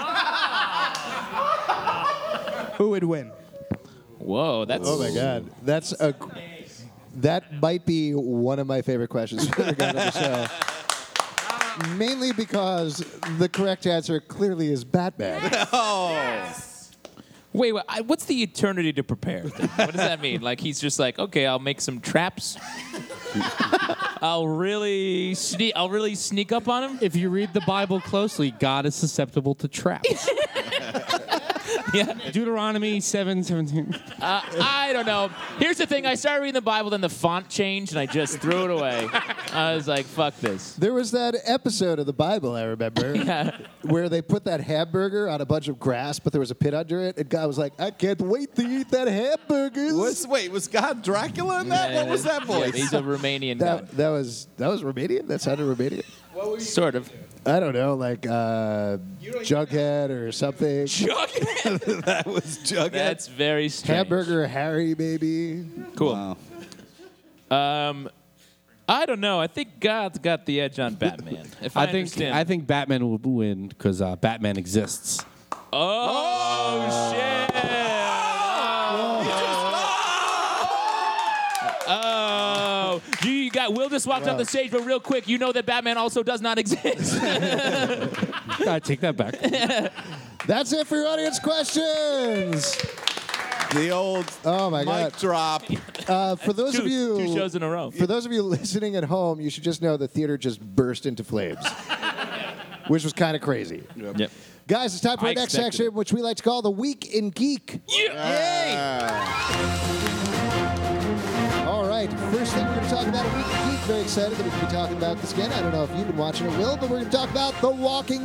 who would win? Whoa, that's. Oh, my God. That's a... That might be one of my favorite questions for the on the show. Mainly because the correct answer clearly is Batman. Wait, wait I, what's the eternity to prepare thing? What does that mean? Like he's just like, okay, I'll make some traps. I'll really sneak. I'll really sneak up on him. If you read the Bible closely, God is susceptible to traps. Yeah. Deuteronomy seven seventeen. Uh, I don't know. Here's the thing: I started reading the Bible, then the font changed, and I just threw it away. I was like, "Fuck this." There was that episode of the Bible, I remember, Yeah. where they put that hamburger on a bunch of grass, but there was a pit under it, and God was like, I can't wait to eat that hamburger. Was, wait, was God Dracula in that? What was that Yeah, voice? he's a Romanian That, guy. that was that was Romanian? That sounded Romanian? Sort of. I don't know, like uh, Jughead or something. Jughead. that was Jughead. That's very strange. Hamburger Harry, maybe. Cool. Wow. Um, I don't know. I think God's got the edge on Batman. If I, I think understand. I think Batman will win because uh, Batman exists. Oh, shit! Oh. row. You got Will just walked off the stage, but real quick, you know that Batman also does not exist. I take that back. That's it for your audience questions. The old Oh my mic God. drop. Uh, for those two, of you two shows in a row. For those of you listening at home, you should just know the theater just burst into flames, which was kind of crazy. Yep. Guys, it's time for I our next expected section, it. which we like to call the Week in Geek. All right, first thing we're going to talk about a Week in Geek. Very excited that we can be talking about this again. I don't know if you've been watching it, Will, but we're going to talk about The Walking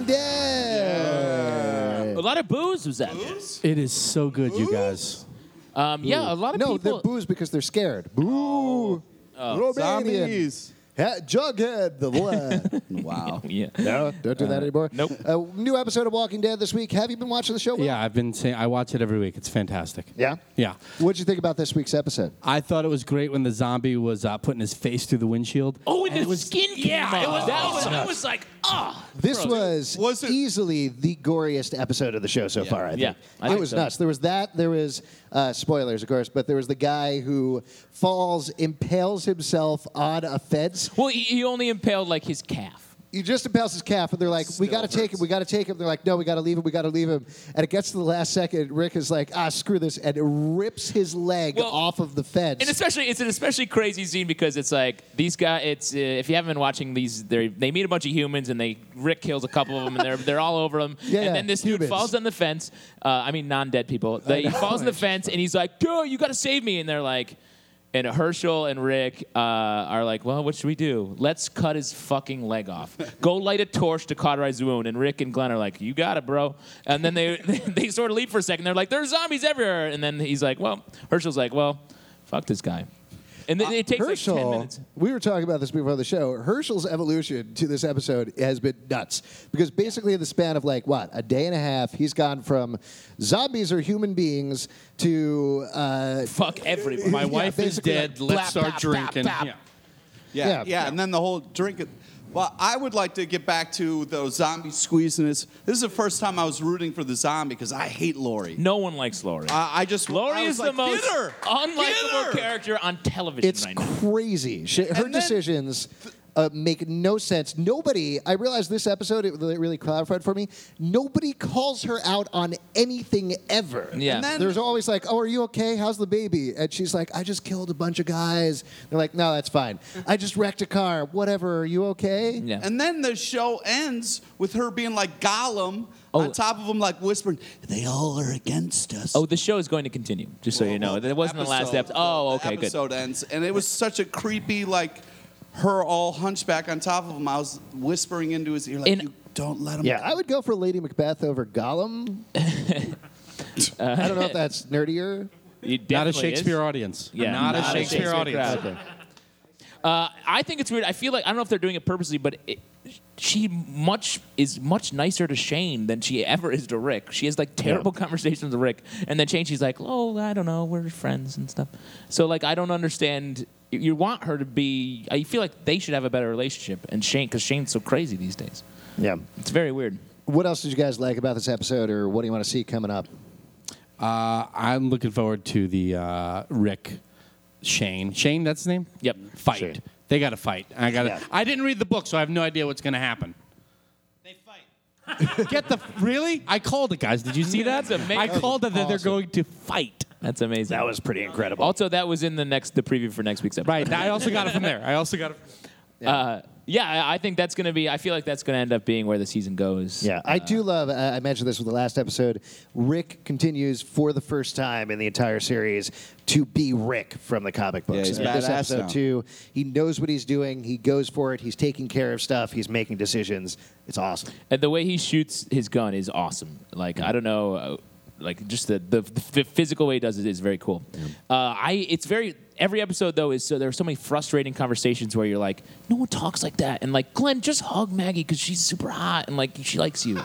Dead. A lot of booze was that. It is so good, you guys. Um, yeah, a lot of No, people. they're booze because they're scared. Boo! Romanian. Zombies. Ha- Jughead, the blood. Wow. Yeah. No, don't do that anymore. nope. A new episode of Walking Dead this week. Have you been watching the show? Will? Yeah, I've been saying I watch it every week. It's fantastic. Yeah? Yeah. What'd you think about this week's episode? I thought it was great when the zombie was uh, putting his face through the windshield. Oh, and the skin came Yeah, it was that awesome. was, I was like, ah. This was, Was it- easily the goriest episode of the show so far, I think. Yeah, I it think was so. nuts. There was that. There was, uh, spoilers, of course, but there was the guy who falls, impales himself on a fence. Well, he, he only impaled like his calf. He just impales his calf, and they're like, we got to take him, we got to take him. They're like, no, we got to leave him, we got to leave him. And it gets to the last second, Rick is like, ah, screw this, and it rips his leg Well, off of the fence. And especially, it's an especially crazy scene because it's like these guys. It's uh, if you haven't been watching these, they they meet a bunch of humans and they Rick kills a couple of them and they're they're all over them. Yeah, and yeah, then this humans. dude falls on the fence. Uh, I mean, non-dead people. They, he know. falls on the fence and he's like, "Dude, you got to save me!" And they're like. And Herschel and Rick uh, are like, well, what should we do? Let's cut his fucking leg off. Go light a torch to cauterize the wound. And Rick and Glenn are like, you got it, bro. And then they they sort of leave for a second. They're like, there's zombies everywhere. And then he's like, well, Herschel's like, well, fuck this guy. And then it takes like ten Herschel, minutes. we were talking about this before the show. Herschel's evolution to this episode has been nuts because basically in the span of like what a day and a half, he's gone from zombies are human beings to uh, Fuck everybody. My Yeah, wife is basically dead. like, Let's blap, start blap, drinking. blap, blap. Yeah. Yeah, Yeah. yeah, and then the whole drink it. Well, I would like to get back to those zombies squeezing this. This is the first time I was rooting for the zombie because I hate Lori. No one likes Laurie. I, I just Laurie I was is like, the most "Get her! Get unlikable her!" character on television it's right now. crazy. She, her then- decisions uh, make no sense. Nobody, I realized this episode, it really really clarified for me, nobody calls her out on anything ever. Yeah. And then- There's always like, oh, are you okay? How's the baby? And she's like, I just killed a bunch of guys. They're like, no, that's fine. I just wrecked a car. Whatever. Are you okay? Yeah. And then the show ends with her being like Gollum Oh. on top of him, like whispering, "They all are against us." Oh, the show is going to continue, just so you know. It wasn't the last episode. Oh, okay, the good. episode ends, and it was such a creepy, like her all hunchback on top of him. I was whispering into his ear, like, And- "You don't let him." Yeah, I would go for Lady Macbeth over Gollum. I don't know if that's nerdier. It Not a definitely Shakespeare is. audience. Yeah, Not, a Shakespeare, audience. crowd. Uh, I think it's weird. I feel like I don't know if they're doing it purposely, but it, she much is much nicer to Shane than she ever is to Rick. She has like terrible conversations with Rick, and then Shane, she's like, "Oh, I don't know, we're friends and stuff." So like, I don't understand. You- You want her to be. I feel like they should have a better relationship, and Shane, because Shane's so crazy these days. Yeah. It's very weird. What else did you guys like about this episode, or what do you want to see coming up? Uh, I'm looking forward to the uh, Rick Shane. Shane, that's his name? Yep. Fight. Shane. They got to fight. I got. Yeah. I didn't read the book, so I have no idea what's going to happen. They fight. Get the really? I called it, guys. Did you see that? That's amazing. I called it that they're Awesome. going to fight. That's amazing. That was pretty incredible. Also, that was in the next the preview for next week's episode. Right. I also got it from there. I also got it. Yeah, uh, yeah I I think that's going to be. I feel like that's going to end up being where the season goes. Yeah, I do love. Uh, I mentioned this with the last episode. Rick continues for the first time in the entire series to be Rick from the comic books. Yeah, he's And in this badass episode now. too, he knows what he's doing. He goes for it. He's taking care of stuff. He's making decisions. It's awesome. And the way he shoots his gun is awesome. Like I don't know, uh, like just the, the the physical way he does it is very cool. Uh, I it's very every episode though is so there are so many frustrating conversations where you're like, no one talks like that, and like Glenn, just hug Maggie because she's super hot and like she likes you.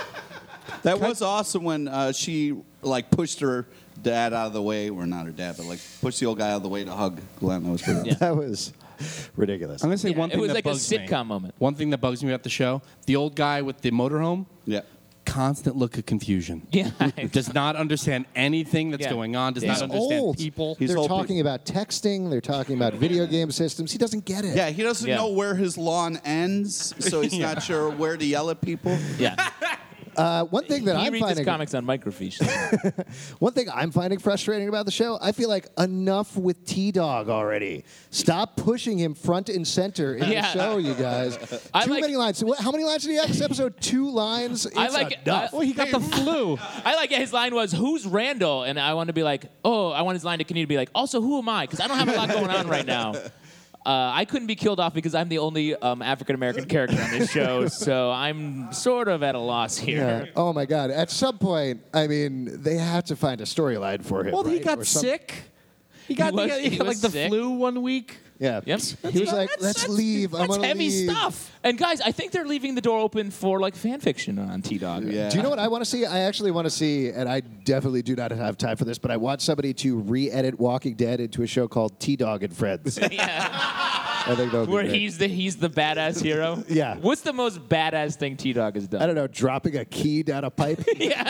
That was awesome when uh, she like pushed her dad out of the way, or not her dad, but like pushed the old guy out of the way to hug Glenn. That was pretty. Yeah. That was ridiculous. I'm going to say Yeah, one it thing was that like a bugs me. sitcom moment. One thing that bugs me about the show: the old guy with the motorhome. Yeah. constant look of confusion. Yeah. Does not understand anything that's Yeah. going on. Does Yeah. not He's understand old. people. He's they're old talking people. about texting. They're talking about video game systems. He doesn't get it. Yeah, he doesn't Yeah. know where his lawn ends, so he's not sure where to yell at people. Yeah. Uh, one thing that he I'm reads his finding comics on microfiche. one thing I'm finding frustrating about the show, I feel like enough with T Dog already. Stop pushing him front and center in Yeah. the show, you guys. I Too like- many lines. What, how many lines did he have this episode? Two lines. It's I like- enough. I- Well, he got the flu. I like his line was, "Who's Randall?" And I want to be like, "Oh, I want his line to continue to be like, also, who am I?" Because I don't have a lot going on right now. Uh, I couldn't be killed off because I'm the only um, African American character on this show, so I'm sort of at a loss Yeah. here. Oh my God! At some point, I mean, they have to find a storyline for him. Well, he right? got Or some- sick. He got, was- he got, he he got, was like the sick. flu one week. Yeah. Yep. He was like, That's- "Let's that's- leave. I'm That's gonna heavy leave." stuff. And guys, I think they're leaving the door open for like fan fiction on T Dog. Yeah. Do you know what I want to see? I actually want to see, and I definitely do not have time for this, but I want somebody to re-edit Walking Dead into a show called T Dog and Friends. I think that would be Where great. he's the he's the badass hero. Yeah. What's the most badass thing T Dog has done? I don't know, dropping a key down a pipe.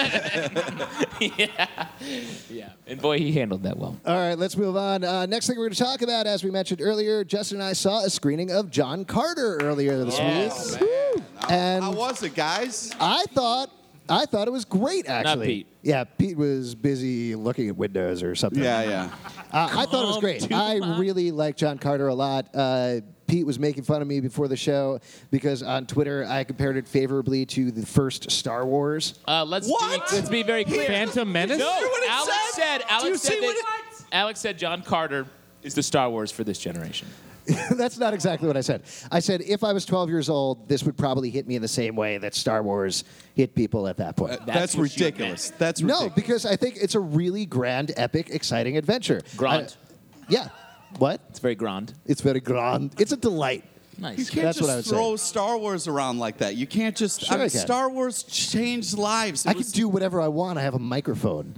yeah. Yeah. And boy, he handled that well. All right, let's move on. Uh, next thing we're going to talk about, as we mentioned earlier, Justin and I saw a screening of John Carter earlier this Yes. week. Woo. And How was it, guys? I thought I thought it was great, actually. Pete. Yeah, Pete was busy looking at windows or something. Yeah, yeah. Uh, I thought it was Come great. to I my- really like John Carter a lot. Uh, Pete was making fun of me before the show because on Twitter I compared it favorably to the first Star Wars. Uh, let's What? Be, let's be very clear. Phantom Menace? No, Hear what it Alex said? said. Do you Alex see said what that. Alex said John Carter is the Star Wars for this generation. That's not exactly what I said. I said if I was twelve years old, this would probably hit me in the same way that Star Wars hit people at that point. That's, what you ridiculous. That's No, ridiculous. because I think it's a really grand, epic, exciting adventure. Grand. I- yeah. What? It's very grand. It's very grand. It's a delight. You Nice. can't That's just what I would say. throw Star Wars around like that. You can't just. Sure I mean, I can. Star Wars changed lives. It I can was- do whatever I want. I have a microphone.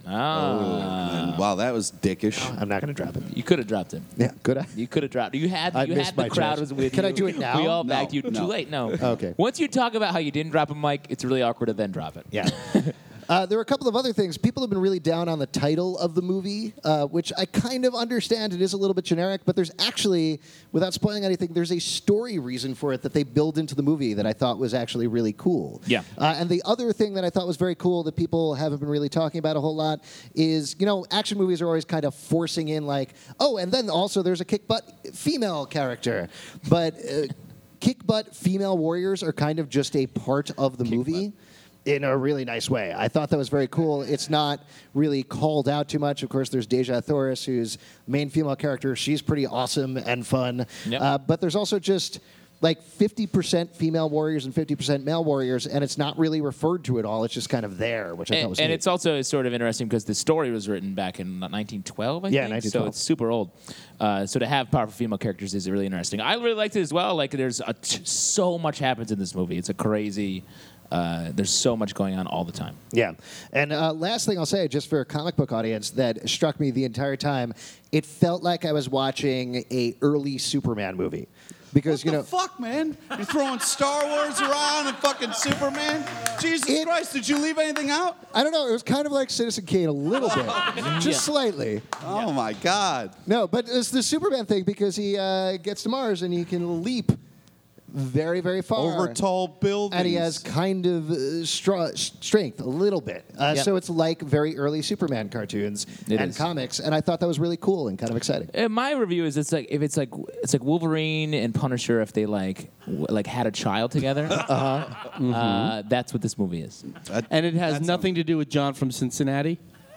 Ah, Wow, that was dickish. I'm not going to drop it. you could have dropped him. Yeah, could I? You could have dropped. You had. I you missed had the my crowd chance. was with Can you. I do it now? We all No, backed you. Too no. late. No. Okay. Once you talk about how you didn't drop a mic, it's really awkward to then drop it. Yeah. Uh, there are a couple of other things. People have been really down on the title of the movie, uh, which I kind of understand. It is a little bit generic, but there's actually, without spoiling anything, there's a story reason for it that they build into the movie that I thought was actually really cool. Yeah. Uh, and the other thing that I thought was very cool that people haven't been really talking about a whole lot is, you know, action movies are always kind of forcing in like, oh, and then also there's a kick butt female character. But uh, kick butt female warriors are kind of just a part of the movie. In a really nice way. I thought that was very cool. It's not really called out too much. Of course, there's Deja Thoris, who's main female character. She's pretty awesome and fun. Yep. Uh, but there's also just like fifty percent female warriors and fifty percent male warriors, and it's not really referred to at all. It's just kind of there, which I thought And, was and neat. it's also sort of interesting because the story was written back in nineteen twelve, I Yeah, think. nineteen So twelve. it's super old. Uh, so to have powerful female characters is really interesting. I really liked it as well. Like there's a t- so much happens in this movie. It's a crazy. Uh, there's so much going on all the time. Yeah. And uh, last thing I'll say, just for a comic book audience, that struck me the entire time, it felt like I was watching a early Superman movie. Because, What you the know, fuck, man? You're throwing Star Wars around and fucking Superman? Jesus It- Christ, did you leave anything out? I don't know, it was kind of like Citizen Kane a little bit. Just Yeah. slightly. Oh, my God. No, but it's the Superman thing because he uh, gets to Mars and he can leap very, very far. Over tall buildings. And he has kind of uh, stra- strength, a little bit. Uh, Yep. So it's like very early Superman cartoons It and is. comics, and I thought that was really cool and kind of exciting. Uh, my review is it's like if it's like it's like Wolverine and Punisher if they like w- like had a child together. uh-huh. uh, that's what this movie is. And it has That's nothing to do with John from Cincinnati.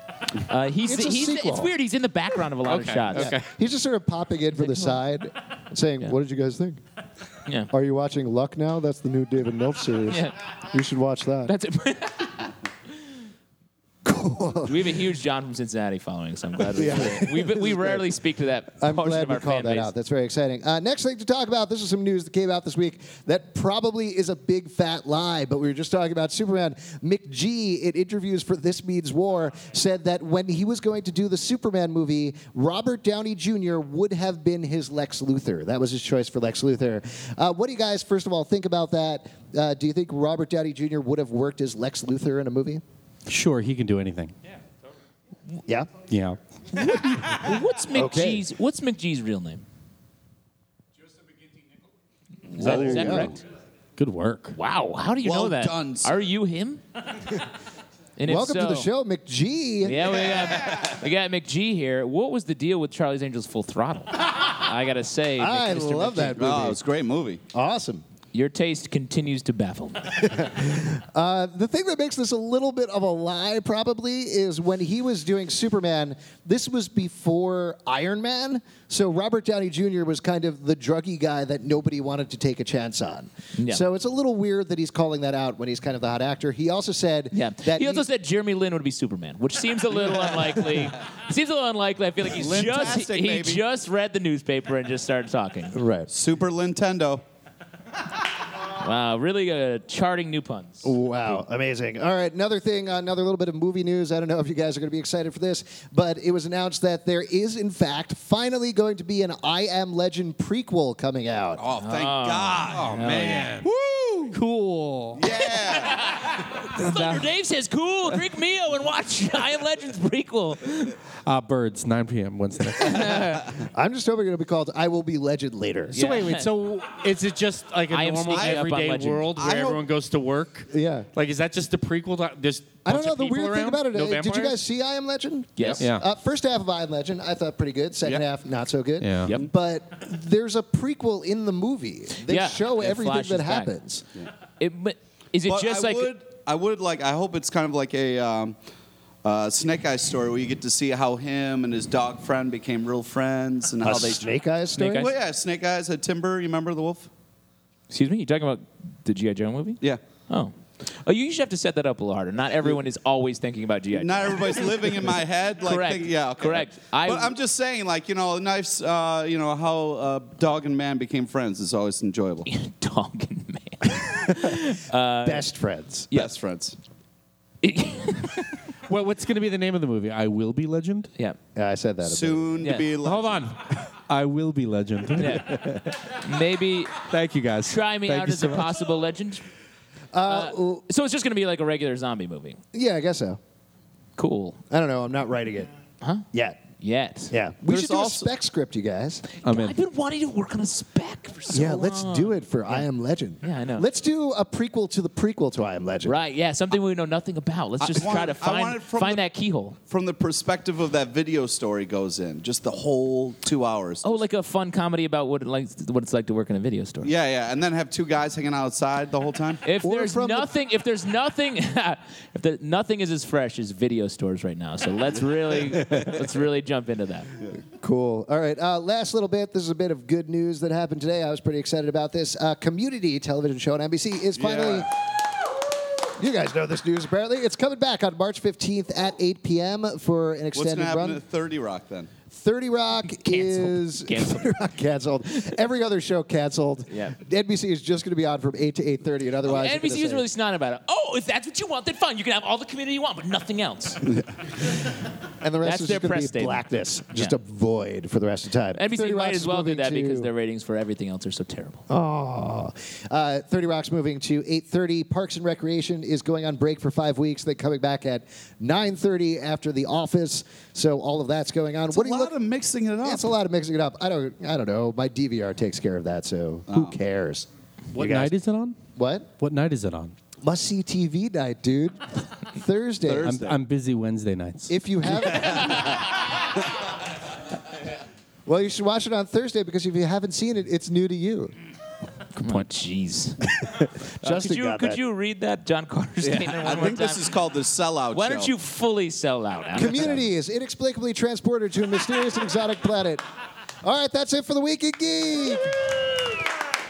Uh, he's It's a he's sequel. it's weird. He's in the background of a lot of shots. okay. He's just sort of popping in from the side, saying, Yeah. "What did you guys think? Yeah. Are you watching Luck now? That's the new David Milch series. Yeah. You should watch that." That's it. We have a huge John from Cincinnati following, so I'm glad we Yeah. we, we rarely speak to that I'm portion glad of we our called fan that base. out. That's very exciting. Uh, next thing to talk about, this is some news that came out this week that probably is a big fat lie, but we were just talking about Superman. McG, in interviews for This Means War, said that when he was going to do the Superman movie, Robert Downey Junior would have been his Lex Luthor. That was his choice for Lex Luthor. Uh, what do you guys, first of all, think about that? Uh, do you think Robert Downey Junior would have worked as Lex Luthor in a movie? Sure, he can do anything. Yeah. Yeah. What's Okay. McGee's What's McGee's real name? Is that, is that yeah. correct? Good work. Wow, how do you Well know that? done, sir. Are you him? And if Welcome to the so- show, McG. Yeah, we got, we got McG here. What was the deal with Charlie's Angels Full Throttle? I gotta say, I Mister love McG, that movie. Oh, it's a great movie. Awesome. Your taste continues to baffle me. Uh, the thing that makes this a little bit of a lie, probably, is when he was doing Superman, this was before Iron Man. So Robert Downey Junior was kind of the druggy guy that nobody wanted to take a chance on. Yeah. So it's a little weird that he's calling that out when he's kind of the hot actor. He also said Yeah. that He also said Jeremy Lin would be Superman, which seems a little unlikely. Seems a little unlikely. I feel like he's just Lintastic, he baby. just read the newspaper and just started talking. Right. Super Nintendo. Wow, really uh, charting new puns. Wow, amazing. All right, another thing, uh, another little bit of movie news. I don't know if you guys are going to be excited for this, but it was announced that there is, in fact, finally going to be an I Am Legend prequel coming out. Oh, thank God. Oh, man. Woo! Cool. Yeah. Thunder Dave says, cool, drink Mio and watch I Am Legend's prequel. Uh, Birds, nine p.m. Wednesday night. I'm just hoping it'll be called I Will Be Legend later. So Yeah. wait, wait. So is it just like a I am normal sneaking up on everyday Legend. world where I hope- everyone goes to work? Yeah. Like, is that just the prequel? To, there's I don't bunch know. of The people weird thing around? about it, No uh, did you vampires? guys see I Am Legend? Yes. Yeah. Uh, first half of I Am Legend, I thought pretty good. Second Yeah. half, not so good. Yeah. Yep. But there's a prequel in the movie. They Yeah, show it everything flashes that back. happens. It, but is it But just I like would, I would like. I hope it's kind of like a um, uh, Snake Eyes story where you get to see how him and his dog friend became real friends and A how they. Snake Eyes story? Snake Eyes? Well, yeah, Snake Eyes had Timber. You remember the wolf? Excuse me, you talking about the G I. Joe movie? Yeah. Oh. Oh, you usually have to set that up a little harder. Not everyone is always thinking about G I. Joe. Not everybody's living in my head. Like, Correct. think- yeah. Okay. Correct. I- but I'm just saying, like, you know, nice. Uh, you know how uh, dog and man became friends is always enjoyable. Dog and man. Best friends. Best friends. Well, what's going to be the name of the movie? I Will Be Legend? Yeah. Yeah, I said that. a bit. Soon Yeah. to be. Hold on. I Will Be Legend. Yeah. Maybe Thank you, guys. try me Thank out you as so a much. possible legend. Uh, well, So it's just going to be like a regular zombie movie. yeah, I guess so. Cool. I don't know. I'm not writing it. Huh? Yet. Yet. Yeah. We There's should do also- a spec script, you guys. I'm I've in. been wanting to work on a spec for so yeah, long. let's do it for I Am Legend. Yeah, I know. Let's do a prequel to the prequel to I Am Legend. Right, yeah, something we know nothing about. Let's just I try want- to I find, want it from find the- that keyhole. From the perspective of that video story goes in, just the whole two hours. Oh, like a fun comedy about what it like what it's like to work in a video store. Yeah, yeah, and then have two guys hanging outside the whole time. If Or there's from the- nothing, if there's nothing, if the, nothing is as fresh as video stores right now. So let's really, let's really jump into that. Cool. All right. Uh, last little bit. This is a bit of good news that happened today. I was pretty excited about this. Uh, Community television show on N B C is finally. You guys know this news, apparently. It's coming back on March fifteenth at eight p.m. for an What's extended gonna happen run. to thirty Rock then? thirty Rock Canceled. is Canceled. thirty Rock canceled. Every other show canceled. Yeah. N B C is just going to be on from eight to eight thirty, and otherwise. N B C they're was gonna really snot about it. Oh, if that's what you want, then fine. You can have all the community you want, but nothing else. say- and the rest That's is their just going to press be statement. blackness, just Yeah. a void for the rest of the time. N B C thirty might Rock's as well do moving that because to- their ratings for everything else are so terrible. Oh, uh, thirty Rock's moving to eight thirty. Parks and Recreation is going on break for five weeks. Then coming back at nine thirty after The Office. So all of that's going on. It's what a do you lot look? of mixing it up. It's a lot of mixing it up. I don't. I don't know. My D V R takes care of that. So who cares? What You guys- night is it on? What? What night is it on? Must see T V night, dude. Thursday. Thursday. I'm, Thursday. I'm busy Wednesday nights. If you haven't. Well, you should watch it on Thursday because if you haven't seen it, it's new to you. Good point. Jeez. Justin could you got could that. you read that John Carter statement one I more think time? this is called the sellout Why show. don't you fully sell out? Adam? Community is inexplicably transported to a mysterious and exotic planet. All right, that's it for the Week in Geek.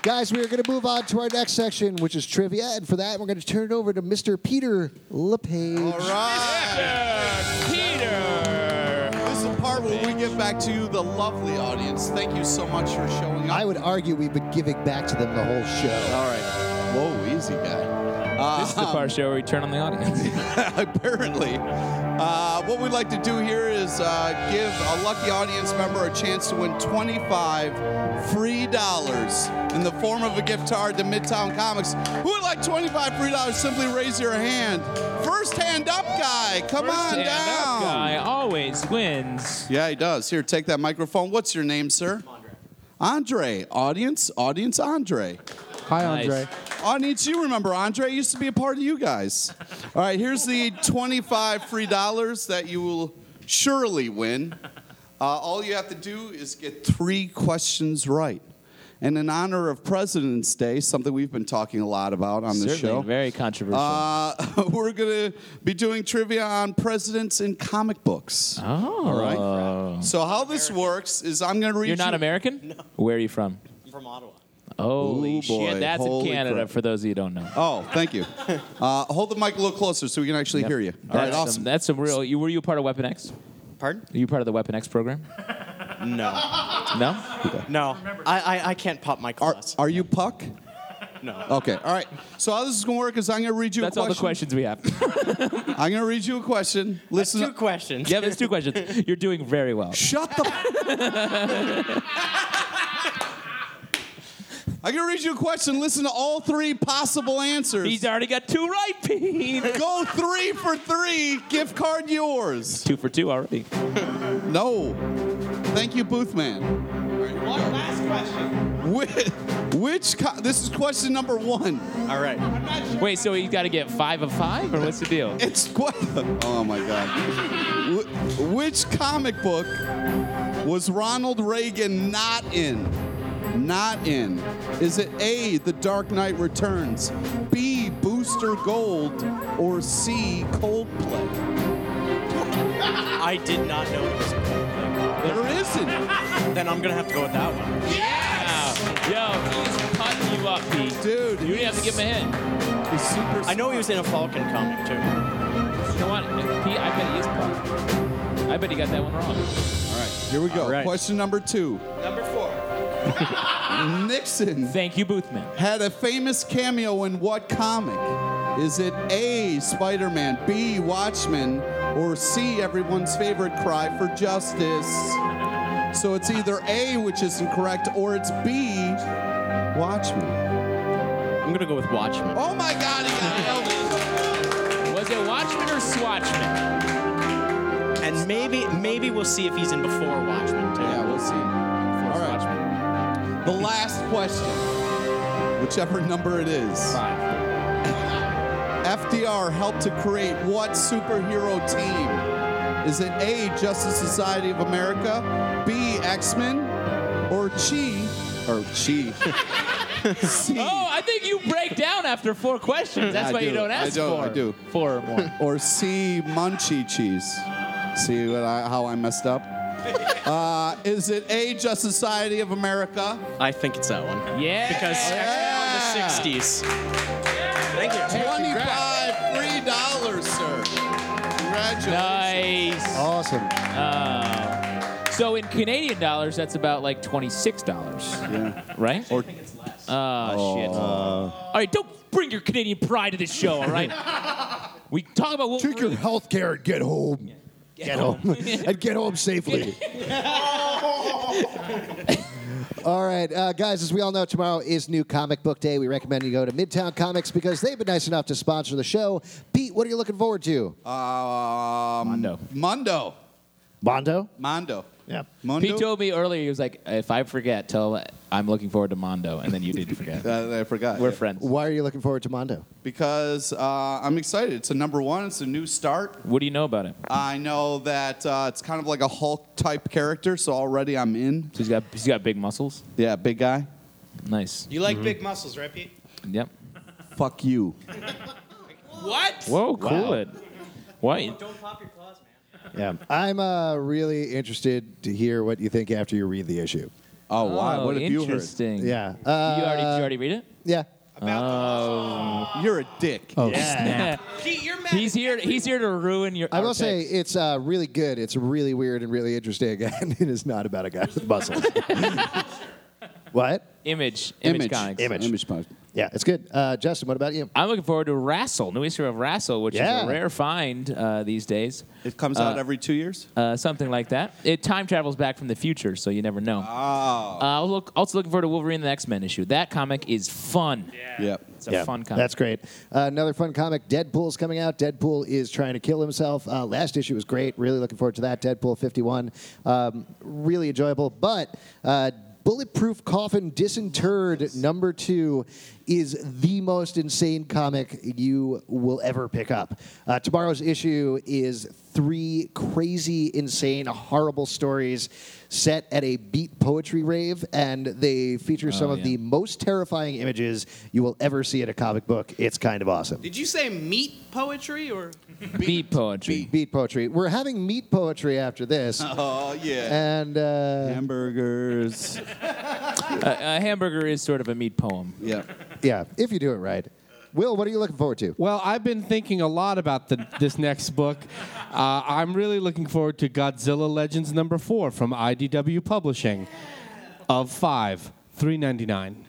Guys, we are going to move on to our next section, which is trivia. And for that, we're going to turn it over to Mister Peter LePage. All right. Peter. This is the part where we give back to you, the lovely audience. Thank you so much for showing up. I would argue we've been giving back to them the whole show. All right. Whoa, easy guy. Uh, This is the part of the show where we turn on the audience. Apparently. Uh, what we'd like to do here is uh, give a lucky audience member a chance to win twenty-five free dollars in the form of a gift card to Midtown Comics. Who would like twenty-five free dollars? Simply raise your hand. First hand up guy, come First on hand down. up guy always wins. Yeah, he does. Here, take that microphone. What's your name, sir? Andre. Andre. Audience, audience Andre. Hi, Nice. Andre. Audience, you remember Andre used to be a part of you guys. All right, here's the twenty-five free dollars that you will surely win. Uh, all you have to do is get three questions right. And in honor of President's Day, something we've been talking a lot about on this Certainly show, very controversial. uh, we're going to be doing trivia on presidents in comic books. oh. All right. So how this works is I'm going to read You're not you- American? No. Where are you from? From Ottawa. Holy Ooh, boy. shit, that's Holy in Canada crap. for those of you who don't know. Oh, thank you. Uh, hold the mic a little closer so we can actually hear you. All right, That's awesome. Some, that's some real. You were you part of Weapon X? Pardon? Are you part of the Weapon X program? No. No. No. I, I, I can't pop my Are, class. are you Puck? No. Okay, all right. So how this is going to work is I'm going to read you That's a all the question. questions we have. I'm going to read you a question. That's Listen. two questions. yeah, there's two questions. You're doing very well. Shut the. I'm going to read you a question. Listen to all three possible answers. He's already got two right, Pete. Go three for three. Gift card yours. Two for two already. No. Thank you, Boothman. One last question. Which, which co- this is question number one. All right. Wait, so you got to get five of five, or what's the deal? It's what? Oh my God. Wh- which comic book was Ronald Reagan not in? Not in. Is it A, The Dark Knight Returns, B, Booster Gold, or C, Coldplay? I did not know there was a Coldplay. There isn't. Then I'm going to have to go with that one. Yo, he's cutting you up, Pete. Dude, You didn't have to give him a hint. he's super. I know he was in a Falcon comic, too. You know what, Pete? I bet he is Puck. I bet he got that one wrong. All right, here we go. All right. Question number two. Number four. Nixon Thank you, Boothman. had a famous cameo in what comic? Is it A, Spider-Man, B, Watchmen, or C, everyone's favorite Cry for Justice? So it's either A, which is incorrect, or it's B, Watchmen. I'm going to go with Watchmen. Oh my God, he got it. Was it Watchmen or Swatchmen? And maybe maybe we'll see if he's in before Watchmen, too. Yeah, we'll see. All right. Swatchmen. The last question, whichever number it is. Five. F D R helped to create what superhero team? Is it A, Justice Society of America, B, X-Men, or Chi, or Chi, C, Oh, I think you break down after four questions. That's I why you do. don't I ask do. for I do. four or more. or C, Munchie Cheese? See what I, how I messed up? Uh, is it A, Justice Society of America? I think it's that one. Yeah. Because Yeah. in the sixties. Thank you. twenty-five free dollars, sir. Congratulations. Nice. Awesome. Oh. So in Canadian dollars, that's about like twenty-six dollars, Yeah. right? Or Oh, shit. all right, don't bring your Canadian pride to this show, all right? We talk about what Take we're your really- health care and get home. Get home. And get home safely. All right, uh, guys, as we all know, tomorrow is New Comic Book Day. We recommend you go to Midtown Comics because they've been nice enough to sponsor the show. Pete, what are you looking forward to? Um, Mondo. Mondo. Mondo? Mondo. Yeah. Mondo. Pete told me earlier, he was like, if I forget, tell I'm looking forward to Mondo, and then you didn't forget. Uh, I forgot. We're Yeah. friends. Why are you looking forward to Mondo? Because uh, I'm excited. It's a number one. It's a new start. What do you know about it? I know that uh, it's kind of like a Hulk type character, so already I'm in. So he's got he's got big muscles. Yeah, big guy. Nice. You like big muscles, right, Pete? Yep. Fuck you. What? Whoa, cool Wow. it. Why? Don't pop your claws, man. Yeah. I'm uh, really interested to hear what you think after you read the issue. Oh, why? Oh, What have you heard? interesting. Yeah. Uh, you already did you already read it? Yeah. Oh. You're a dick. Oh, snap. Pete, you're mad. He's here. He's here to ruin your. I our will say picks. it's uh, really good. It's really weird and really interesting, and it is not about a guy with muscles. What? Image. Image, comics. Image. Image post. Yeah, it's good. Uh, Justin, what about you? I'm looking forward to Wrestle, new issue of Wrestle, which Yeah. is a rare find uh, these days. It comes out every two years? Uh, something like that. It time travels back from the future, so you never know. Oh. Uh, I was look, also looking forward to Wolverine and the X-Men issue. That comic is fun. Yep. It's a fun comic. That's great. Uh, another fun comic, Deadpool's coming out. Deadpool is trying to kill himself. Uh, last issue was great. Really looking forward to that. Deadpool fifty-one. Um, really enjoyable. But uh, Bulletproof Coffin Disinterred number two is the most insane comic you will ever pick up. Uh, tomorrow's issue is three crazy, insane, horrible stories set at a beat poetry rave, and they feature some Oh, of yeah. the most terrifying images you will ever see in a comic book. It's kind of awesome. Did you say meat poetry or? Beat poetry. Beat poetry. We're having meat poetry after this. Oh, yeah. And uh, Hamburgers. Uh, a hamburger is sort of a meat poem. Yeah. yeah, if you do it right. Will, what are you looking forward to? Well, I've been thinking a lot about the, this next book. Uh, I'm really looking forward to Godzilla Legends number four from I D W Publishing. Of five, three ninety-nine.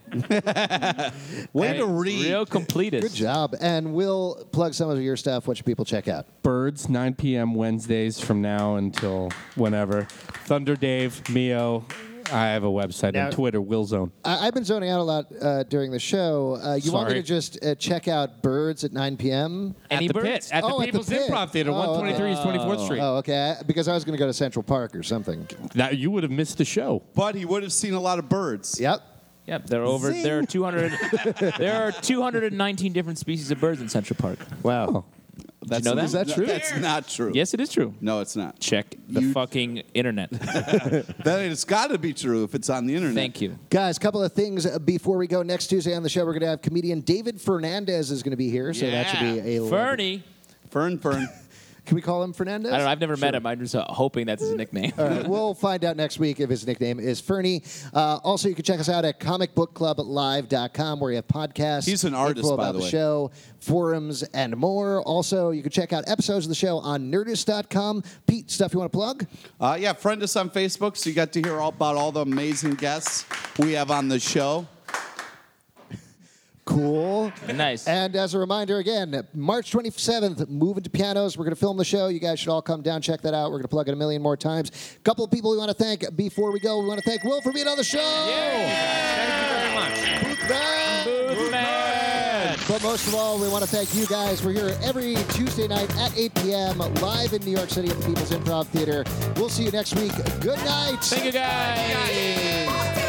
Way to read. Real completist. Good job. And Will, plug some of your stuff. What should people check out? Birds, nine p.m. Wednesdays from now until whenever. Thunder Dave, Mio. I have a website Now- and Twitter, Willzone. I- I've been zoning out a lot uh, during the show. Uh, you want me Sorry. to just uh, check out Birds at nine p.m.? Any at the birds? pit, at the Oh, at the People's Pit. Improv Theater, Oh, okay. one twenty-three East twenty-fourth Street. Oh, okay. I- Because I was going to go to Central Park or something. That, you would have missed the show. But he would have seen a lot of birds. Yep. Yep, there are over. There are two hundred. There are two hundred nineteen different species of birds in Central Park. Wow. That's know that? Is that true? That's not true. Yes, it is true. No, it's not. Check the You- fucking internet. That it's got to be true if it's on the internet. Thank you. Guys, a couple of things before we go. Next Tuesday on the show, we're going to have comedian David Fernandez is going to be here, so that should be a Fernie. Fern, Fern. Can we call him Fernandez? I don't know. I've never met him. I'm just uh, hoping that's his nickname. All right, we'll find out next week if his nickname is Fernie. Uh, also, you can check us out at comic book club live dot com where we have podcasts. He's an artist, info by about the the way. show, forums, and more. Also, you can check out episodes of the show on nerdist dot com. Pete, stuff you want to plug? Uh, yeah, friend us on Facebook so you got to hear all about all the amazing guests we have on the show. Cool. Nice. And as a reminder, again, March twenty-seventh, moving to pianos. We're going to film the show. You guys should all come down, check that out. We're going to plug it a million more times. A couple of people we want to thank before we go. We want to thank Will for being on the show. Thank you very much. Booth Man. Booth man. But most of all, we want to thank you guys. We're here every Tuesday night at eight p.m. live in New York City at the People's Improv Theater. We'll see you next week. Good night. Thank you, guys.